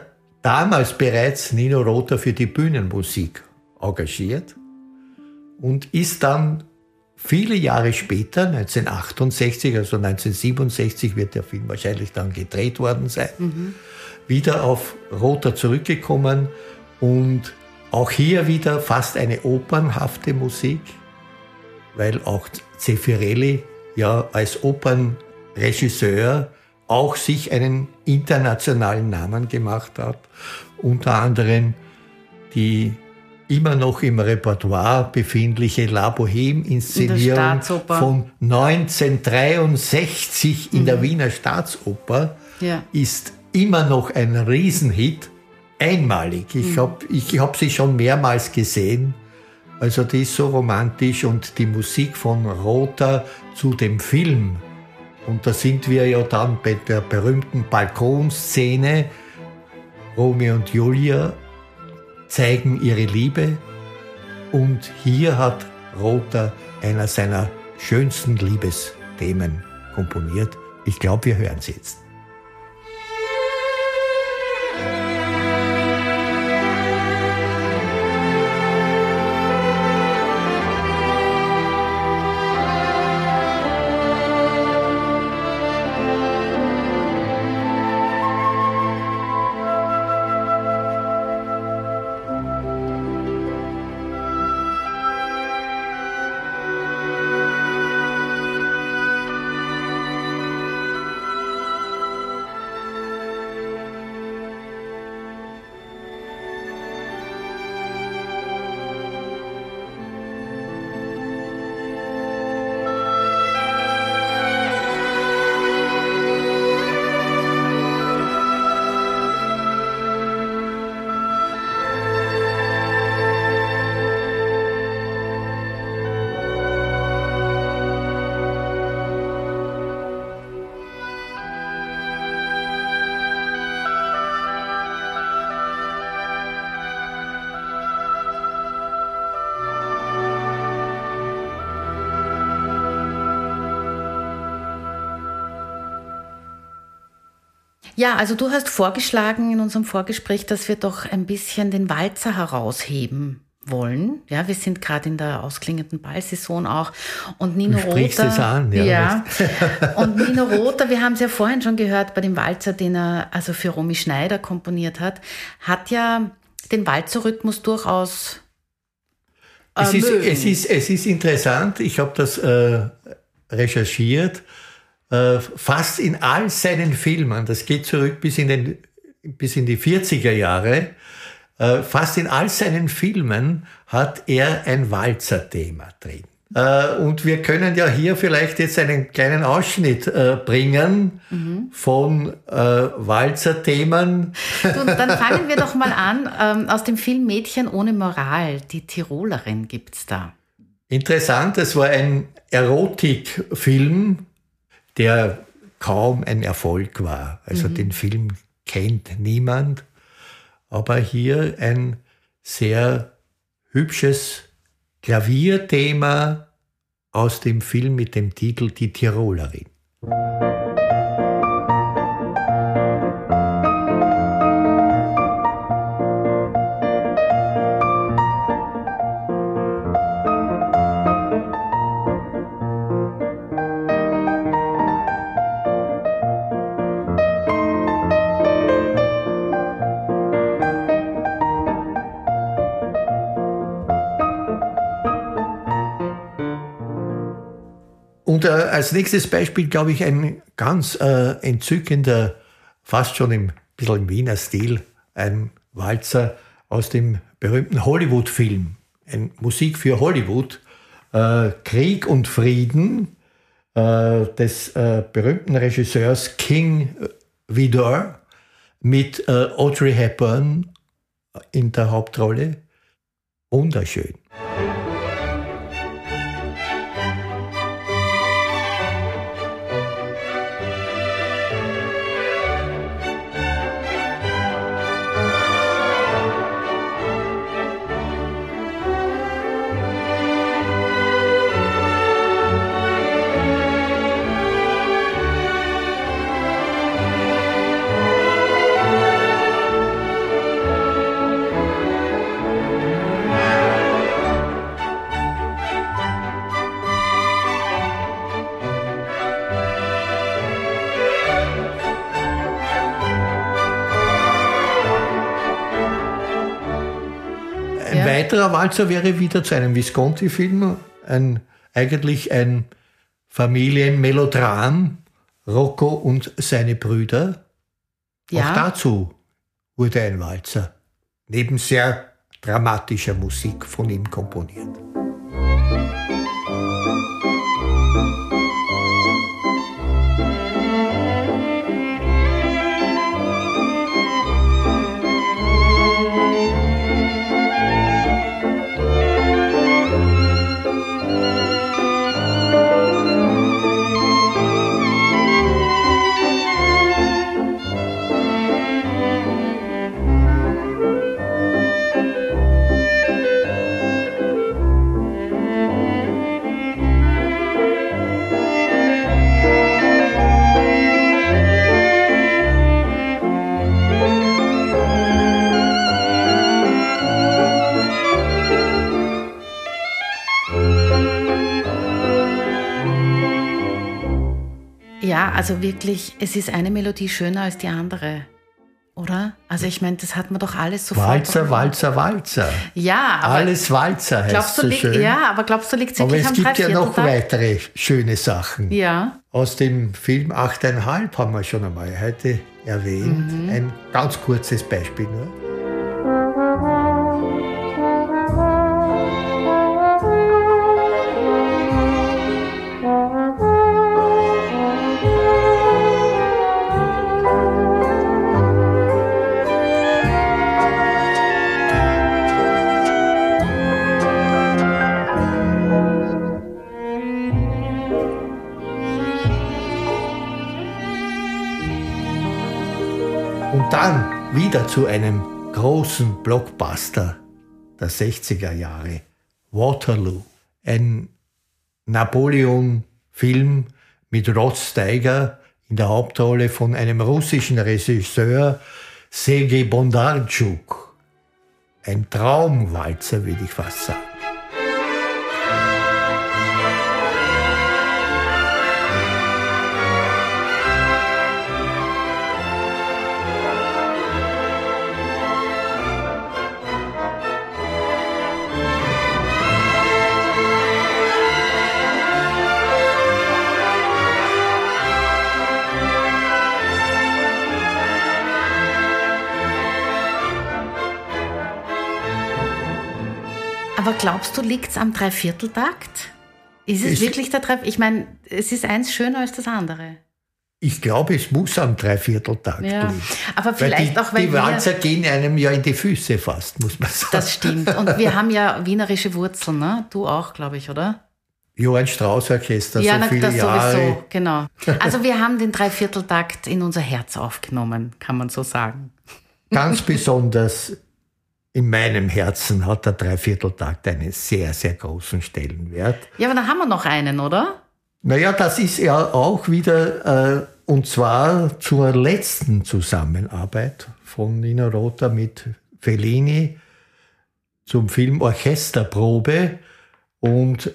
damals bereits Nino Rota für die Bühnenmusik engagiert und ist dann viele Jahre später, neunzehnhundertachtundsechzig, also neunzehnhundertsiebenundsechzig wird der Film wahrscheinlich dann gedreht worden sein, mhm. wieder auf Rota zurückgekommen und auch hier wieder fast eine opernhafte Musik, weil auch Zeffirelli ja als Opernregisseur auch sich einen internationalen Namen gemacht hat. Unter anderem die immer noch im Repertoire befindliche La Bohème-Inszenierung von neunzehnhundertdreiundsechzig in mhm. der Wiener Staatsoper ja. ist immer noch ein Riesenhit, einmalig. Ich mhm. habe ich hab sie schon mehrmals gesehen. Also die ist so romantisch und die Musik von Rota zu dem Film. Und da sind wir ja dann bei der berühmten Balkonszene. Romeo und Julia zeigen ihre Liebe. Und hier hat Rota einer seiner schönsten Liebesthemen komponiert. Ich glaube, wir hören sie jetzt. Ja, also du hast vorgeschlagen in unserem Vorgespräch, dass wir doch ein bisschen den Walzer herausheben wollen. Ja, wir sind gerade in der ausklingenden Ballsaison auch. Und Nino Rota. Du sprichst es an, ja. ja. Und Nino Rota, wir haben es ja vorhin schon gehört, bei dem Walzer, den er also für Romy Schneider komponiert hat, hat ja den Walzerrhythmus durchaus äh, es, ist, es, ist, es ist interessant, ich habe das äh, recherchiert. Äh, fast in all seinen Filmen, das geht zurück bis in, den, bis in die vierziger Jahre, äh, fast in all seinen Filmen hat er ein Walzer-Thema drin. Äh, und wir können ja hier vielleicht jetzt einen kleinen Ausschnitt äh, bringen mhm. von äh, Walzer-Themen. Du, dann fangen wir doch mal an, ähm, aus dem Film Mädchen ohne Moral, die Tirolerin gibt's da. Interessant, es war ein Erotikfilm, der kaum ein Erfolg war. Also mhm. den Film kennt niemand, aber hier ein sehr hübsches Klavierthema aus dem Film mit dem Titel Die Tirolerin. Und äh, als nächstes Beispiel, glaube ich, ein ganz äh, entzückender, fast schon im bisschen im Wiener Stil, ein Walzer aus dem berühmten Hollywood-Film, ein Musik für Hollywood, äh, Krieg und Frieden, äh, des äh, berühmten Regisseurs King Vidor mit äh, Audrey Hepburn in der Hauptrolle. Wunderschön. weiterer Walzer wäre wieder zu einem Visconti-Film, ein, eigentlich ein Familienmelodram, Rocco und seine Brüder. Ja. Auch dazu wurde ein Walzer, neben sehr dramatischer Musik von ihm komponiert. Ja, also wirklich, es ist eine Melodie schöner als die andere, oder? Also ich meine, das hat man doch alles sofort. Walzer, Walzer, Walzer. Ja, aber alles Walzer heißt glaubst du, so liegt, schön. Ja, aber glaubst du, liegt es wirklich aber am es gibt ja noch Dreivierteltakt? weitere schöne Sachen. Ja. Aus dem Film achteinhalb haben wir schon einmal heute erwähnt. Mhm. Ein ganz kurzes Beispiel nur. Und dann wieder zu einem großen Blockbuster der sechziger Jahre, Waterloo. Ein Napoleon-Film mit Rod Steiger in der Hauptrolle von einem russischen Regisseur, Sergei Bondarchuk. Ein Traumwalzer, würde ich fast sagen. Aber glaubst du, liegt es am Dreivierteltakt? Ist es Ich- wirklich der Dreivierteltakt? Ich meine, es ist eins schöner als das andere. Ich glaube, es muss am Dreivierteltakt Ja. liegen. Aber Weil vielleicht die, auch, weil die wir... Walzer gehen einem ja in die Füße fast, muss man sagen. Das stimmt. Und wir haben ja wienerische Wurzeln, ne? Du auch, glaube ich, oder? Johann Strauss Orchester, Ja, so na, viele das Jahre. sowieso, genau. Also wir haben den Dreivierteltakt in unser Herz aufgenommen, kann man so sagen. Ganz besonders in meinem Herzen hat der Dreivierteltakt einen sehr, sehr großen Stellenwert. Ja, aber dann haben wir noch einen, oder? Naja, das ist ja auch wieder, äh, und zwar zur letzten Zusammenarbeit von Nino Rota mit Fellini zum Film Orchesterprobe. Und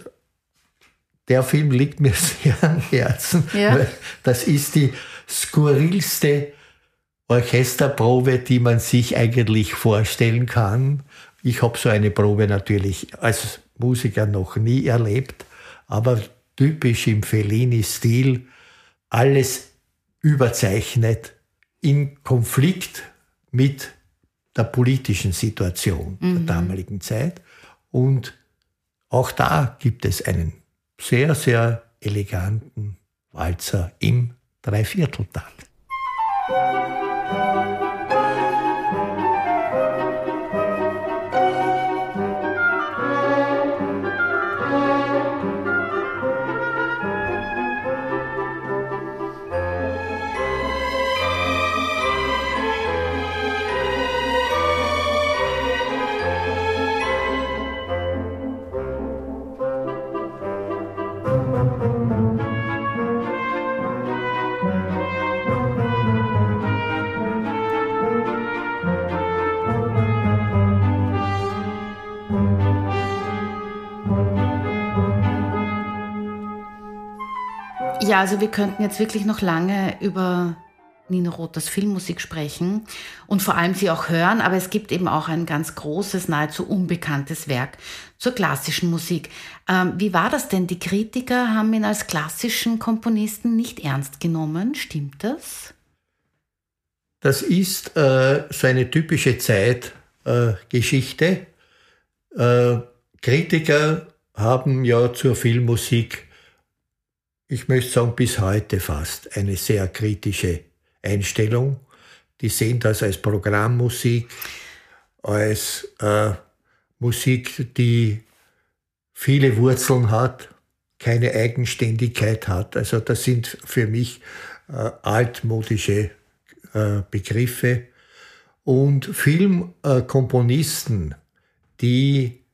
der Film liegt mir sehr am Herzen, Ja. weil das ist die skurrilste Orchesterprobe, die man sich eigentlich vorstellen kann. Ich habe so eine Probe natürlich als Musiker noch nie erlebt, aber typisch im Fellini-Stil, alles überzeichnet, in Konflikt mit der politischen Situation Mhm. der damaligen Zeit. Und auch da gibt es einen sehr, sehr eleganten Walzer im Dreivierteltakt. Ja, also wir könnten jetzt wirklich noch lange über Nino Rothers Filmmusik sprechen und vor allem sie auch hören, aber es gibt eben auch ein ganz großes, nahezu unbekanntes Werk zur klassischen Musik. Ähm, wie war das denn? Die Kritiker haben ihn als klassischen Komponisten nicht ernst genommen, stimmt das? Das ist äh, so eine typische Zeitgeschichte. Äh, äh, Kritiker haben ja zur Filmmusik, ich möchte sagen bis heute fast, eine sehr kritische Einstellung. Die sehen das als Programmmusik, als äh, Musik, die viele Wurzeln hat, keine Eigenständigkeit hat. Also das sind für mich äh, altmodische äh, Begriffe. Und Filmkomponisten, äh, die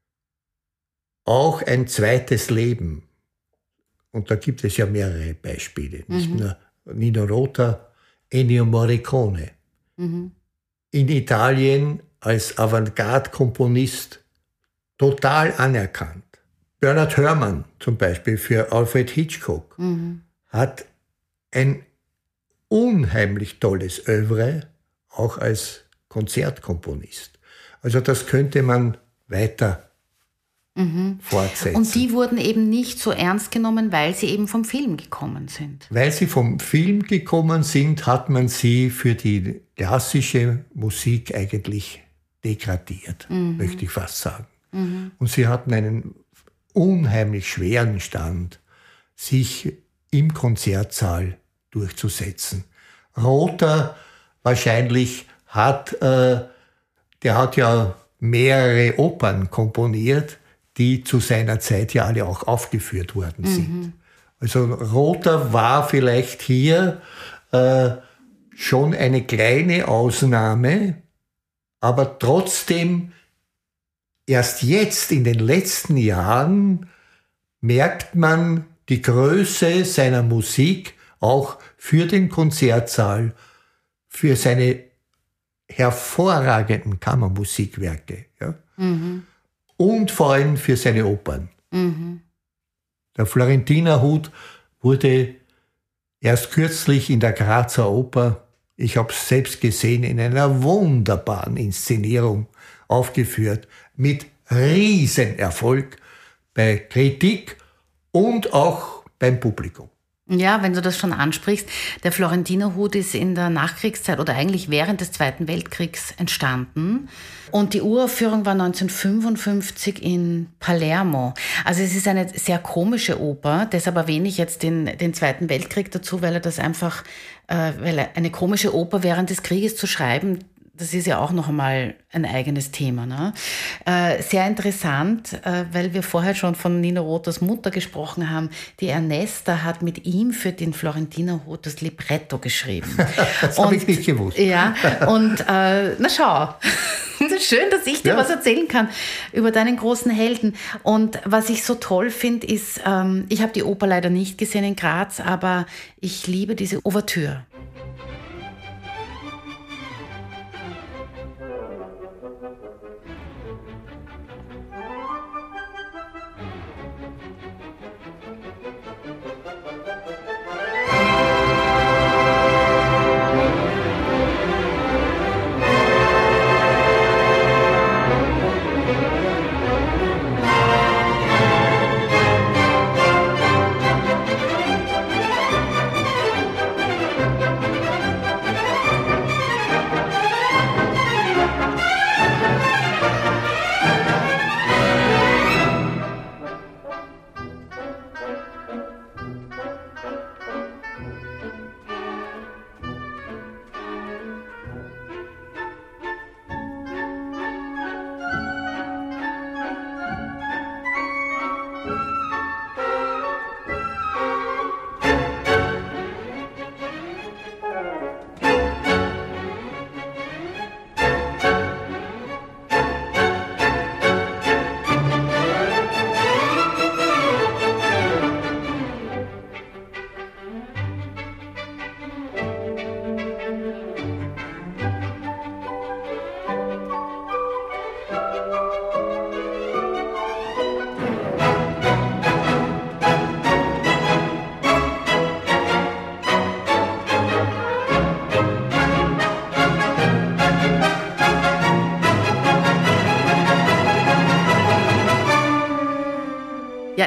auch ein zweites Leben, und da gibt es ja mehrere Beispiele, nicht mhm. nur Nino Rota, Ennio Morricone. Mhm. In Italien als Avantgarde-Komponist total anerkannt. Bernard Herrmann zum Beispiel für Alfred Hitchcock mhm. hat ein unheimlich tolles Œuvre, auch als Konzertkomponist. Also das könnte man weiter Mhm. fortsetzen. Und die wurden eben nicht so ernst genommen, weil sie eben vom Film gekommen sind. Weil sie vom Film gekommen sind, hat man sie für die klassische Musik eigentlich degradiert, mhm. möchte ich fast sagen. Mhm. Und sie hatten einen unheimlich schweren Stand, sich im Konzertsaal durchzusetzen. Rother wahrscheinlich hat, äh, der hat ja mehrere Opern komponiert, die zu seiner Zeit ja alle auch aufgeführt worden sind. Mhm. Also Rother war vielleicht hier äh, schon eine kleine Ausnahme, aber trotzdem erst jetzt in den letzten Jahren merkt man die Größe seiner Musik auch für den Konzertsaal, für seine hervorragenden Kammermusikwerke. Ja? Mhm. Und vor allem für seine Opern. Mhm. Der Florentinerhut wurde erst kürzlich in der Grazer Oper, ich habe es selbst gesehen, in einer wunderbaren Inszenierung aufgeführt, mit Riesenerfolg bei Kritik und auch beim Publikum. Ja, wenn du das schon ansprichst, der Florentinerhut ist in der Nachkriegszeit oder eigentlich während des Zweiten Weltkriegs entstanden. Und die Uraufführung war neunzehnhundertfünfundfünfzig in Palermo. Also es ist eine sehr komische Oper, deshalb erwähne ich jetzt den, den Zweiten Weltkrieg dazu, weil er das einfach, äh, weil eine komische Oper während des Krieges zu schreiben, das ist ja auch noch einmal ein eigenes Thema. Ne? Äh, sehr interessant, äh, weil wir vorher schon von Nino Rothers Mutter gesprochen haben. Die Ernesta hat mit ihm für den Florentinerhut das Libretto geschrieben. Das habe ich nicht gewusst. Ja, und äh, na schau, schön, dass ich dir ja. was erzählen kann über deinen großen Helden. Und was ich so toll finde, ist, ähm, ich habe die Oper leider nicht gesehen in Graz, aber ich liebe diese Ouvertüre.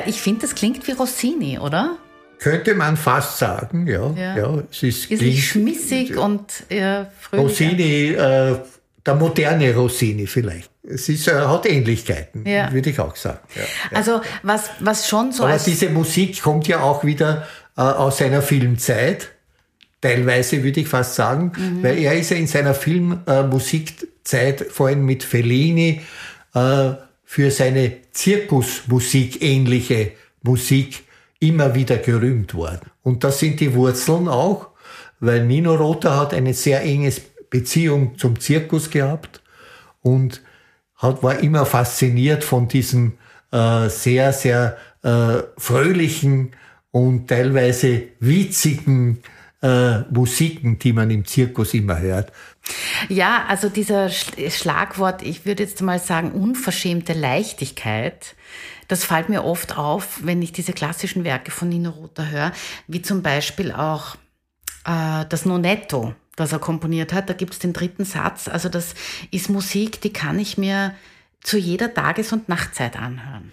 ich finde, das klingt wie Rossini, oder? Könnte man fast sagen, ja. Ja. ja es ist, ist nicht schmissig und äh, fröhlich. Rossini, äh, der moderne Rossini vielleicht. Es ist, äh, hat Ähnlichkeiten, ja. würde ich auch sagen. Ja, ja. Also was, was schon so Aber als diese Musik kommt ja auch wieder äh, aus seiner Filmzeit, teilweise würde ich fast sagen, mhm. weil er ist ja in seiner Filmmusikzeit, äh, vor allem mit Fellini, äh, für seine Zirkusmusik ähnliche Musik immer wieder gerühmt worden. Und das sind die Wurzeln auch, weil Nino Rota hat eine sehr enge Beziehung zum Zirkus gehabt und hat, war immer fasziniert von diesen äh, sehr, sehr äh, fröhlichen und teilweise witzigen äh, Musiken, die man im Zirkus immer hört. Ja, also dieser Schlagwort, ich würde jetzt mal sagen, unverschämte Leichtigkeit, das fällt mir oft auf, wenn ich diese klassischen Werke von Nino Rota höre, wie zum Beispiel auch äh, das Nonetto, das er komponiert hat. Da gibt es den dritten Satz. Also das ist Musik, die kann ich mir zu jeder Tages- und Nachtzeit anhören.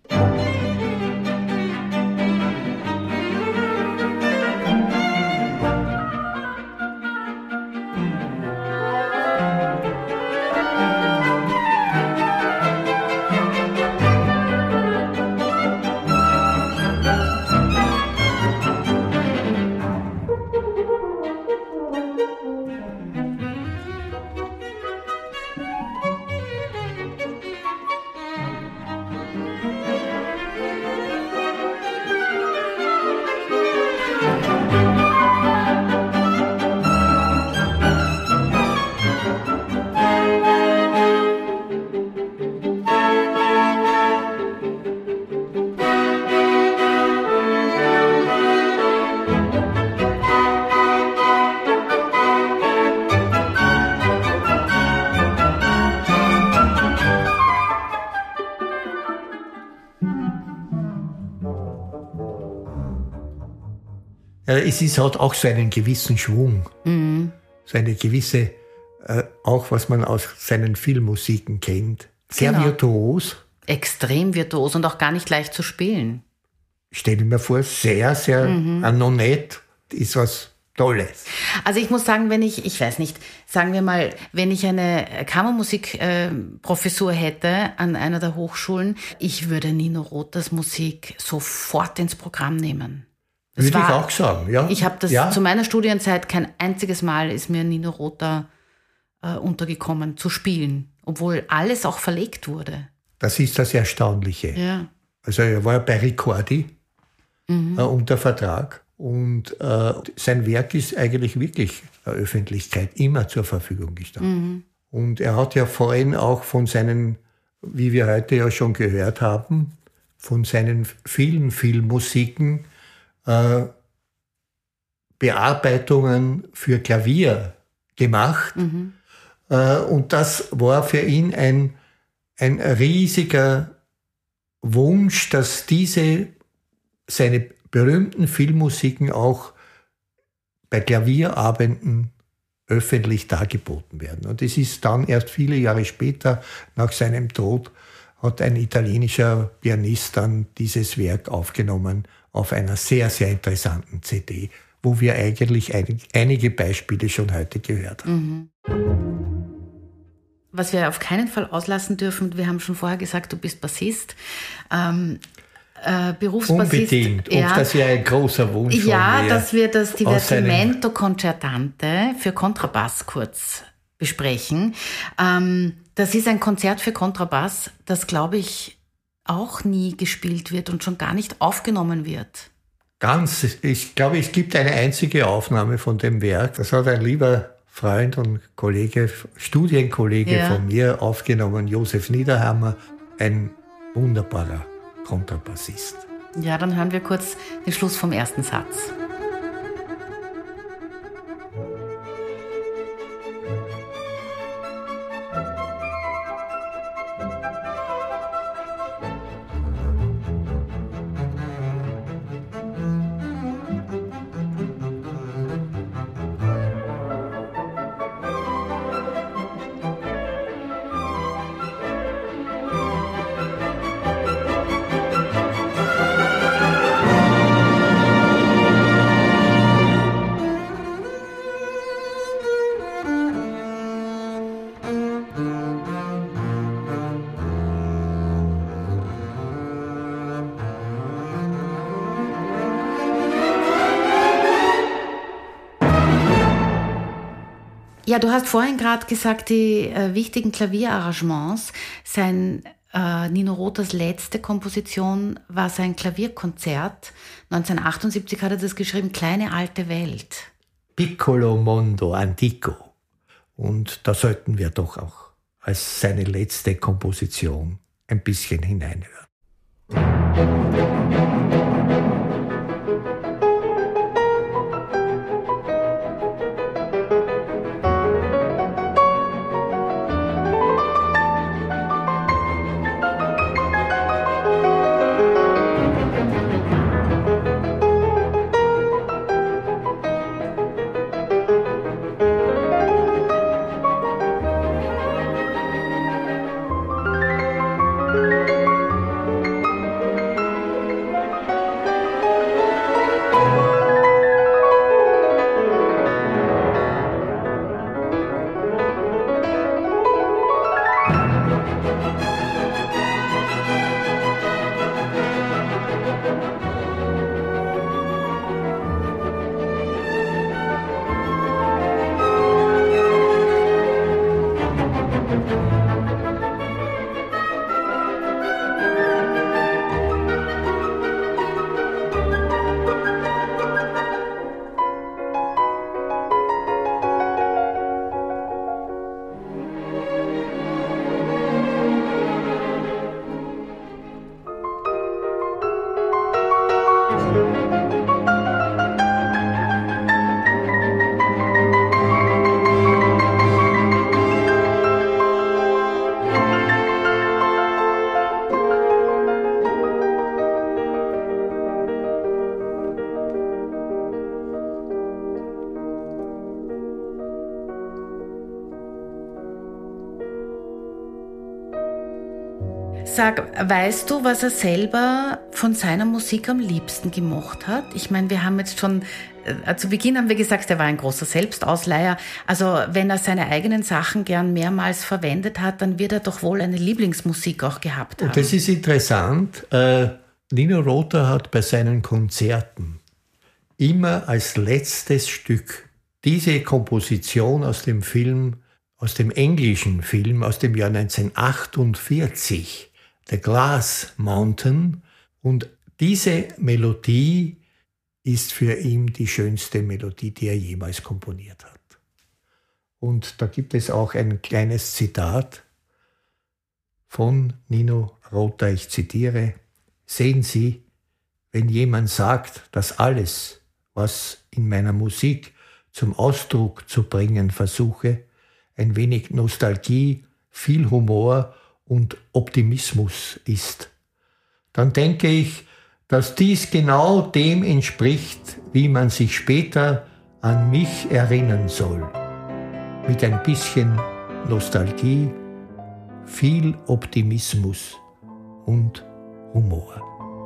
Es ist, hat auch so einen gewissen Schwung, mhm. so eine gewisse, äh, auch was man aus seinen Filmmusiken kennt. Sehr genau. virtuos. Extrem virtuos und auch gar nicht leicht zu spielen. Ich stelle mir vor, sehr, sehr, mhm. ein Nonett ist was Tolles. Also ich muss sagen, wenn ich, ich weiß nicht, sagen wir mal, wenn ich eine Kammermusikprofessur äh, hätte an einer der Hochschulen, ich würde Nino Rotas Musik sofort ins Programm nehmen. Das Würde war, ich auch sagen, ja. Ich habe das ja. zu meiner Studienzeit kein einziges Mal ist mir Nino Rota äh, untergekommen zu spielen, obwohl alles auch verlegt wurde. Das ist das Erstaunliche. Ja. Also er war bei Ricordi mhm. äh, unter Vertrag und äh, sein Werk ist eigentlich wirklich der Öffentlichkeit immer zur Verfügung gestanden. Mhm. Und er hat ja vorhin auch von seinen, wie wir heute ja schon gehört haben, von seinen vielen Filmmusiken Bearbeitungen für Klavier gemacht. Mhm. Und das war für ihn ein, ein riesiger Wunsch, dass diese, seine berühmten Filmmusiken auch bei Klavierabenden öffentlich dargeboten werden. Und es ist dann erst viele Jahre später, nach seinem Tod, hat ein italienischer Pianist dann dieses Werk aufgenommen auf einer sehr, sehr interessanten C D, wo wir eigentlich ein, einige Beispiele schon heute gehört haben. Mhm. Was wir auf keinen Fall auslassen dürfen, wir haben schon vorher gesagt, du bist Bassist, ähm, äh, Berufsbassist. Unbedingt, ja. Und das ist ja ein großer Wunsch von Ja, mir, dass wir das Divertimento Concertante für Kontrabass kurz besprechen. Ähm, das ist ein Konzert für Kontrabass, das, glaube ich, auch nie gespielt wird und schon gar nicht aufgenommen wird. Ganz, ich glaube, es gibt eine einzige Aufnahme von dem Werk. Das hat ein lieber Freund und Kollege, Studienkollege ja. von mir aufgenommen, Josef Niederhammer, ein wunderbarer Kontrabassist. Ja, dann hören wir kurz den Schluss vom ersten Satz. Ja, du hast vorhin gerade gesagt, die äh, wichtigen Klavierarrangements. Sein äh, Nino Rotas letzte Komposition war sein Klavierkonzert. neunzehnhundertachtundsiebzig hat er das geschrieben, Kleine alte Welt. Piccolo Mondo Antico. Und da sollten wir doch auch als seine letzte Komposition ein bisschen hineinhören. Sag, weißt du, was er selber von seiner Musik am liebsten gemocht hat? Ich meine, wir haben jetzt schon, äh, zu Beginn haben wir gesagt, er war ein großer Selbstausleiher. Also wenn er seine eigenen Sachen gern mehrmals verwendet hat, dann wird er doch wohl eine Lieblingsmusik auch gehabt haben. Und das ist interessant. Äh, Nino Rota hat bei seinen Konzerten immer als letztes Stück diese Komposition aus dem Film, aus dem englischen Film aus dem Jahr neunzehnhundertachtundvierzig, The Glass Mountain, und diese Melodie ist für ihn die schönste Melodie, die er jemals komponiert hat. Und da gibt es auch ein kleines Zitat von Nino Rota, ich zitiere: Sehen Sie, wenn jemand sagt, dass alles, was in meiner Musik zum Ausdruck zu bringen versuche, ein wenig Nostalgie, viel Humor und Optimismus ist, dann denke ich, dass dies genau dem entspricht, wie man sich später an mich erinnern soll. Mit ein bisschen Nostalgie, viel Optimismus und Humor.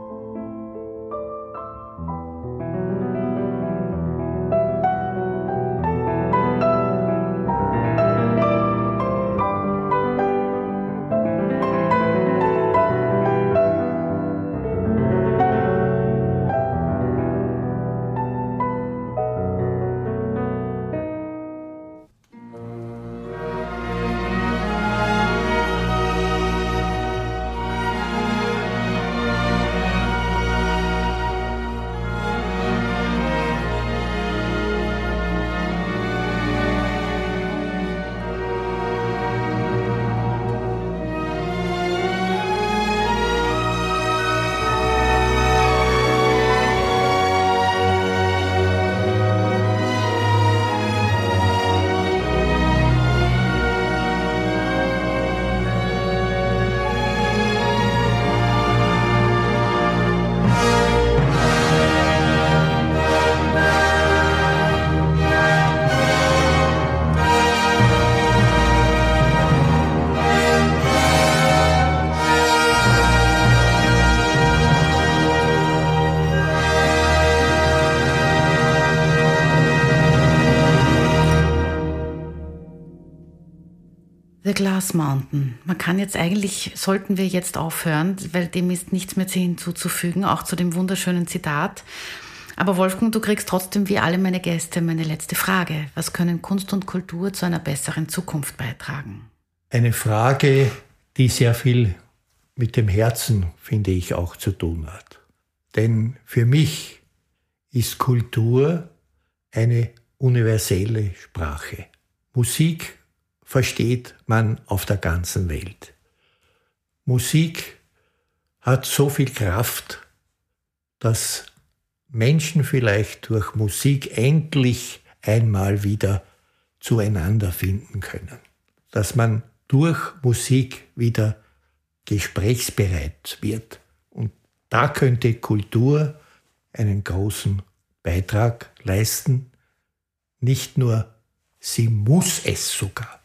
The Glass Mountain. Man kann jetzt eigentlich, sollten wir jetzt aufhören, weil dem ist nichts mehr hinzuzufügen, auch zu dem wunderschönen Zitat. Aber Wolfgang, du kriegst trotzdem wie alle meine Gäste meine letzte Frage. Was können Kunst und Kultur zu einer besseren Zukunft beitragen? Eine Frage, die sehr viel mit dem Herzen, finde ich, auch zu tun hat. Denn für mich ist Kultur eine universelle Sprache. Musik versteht man auf der ganzen Welt. Musik hat so viel Kraft, dass Menschen vielleicht durch Musik endlich einmal wieder zueinander finden können. Dass man durch Musik wieder gesprächsbereit wird. Und da könnte Kultur einen großen Beitrag leisten. Nicht nur, sie muss es sogar.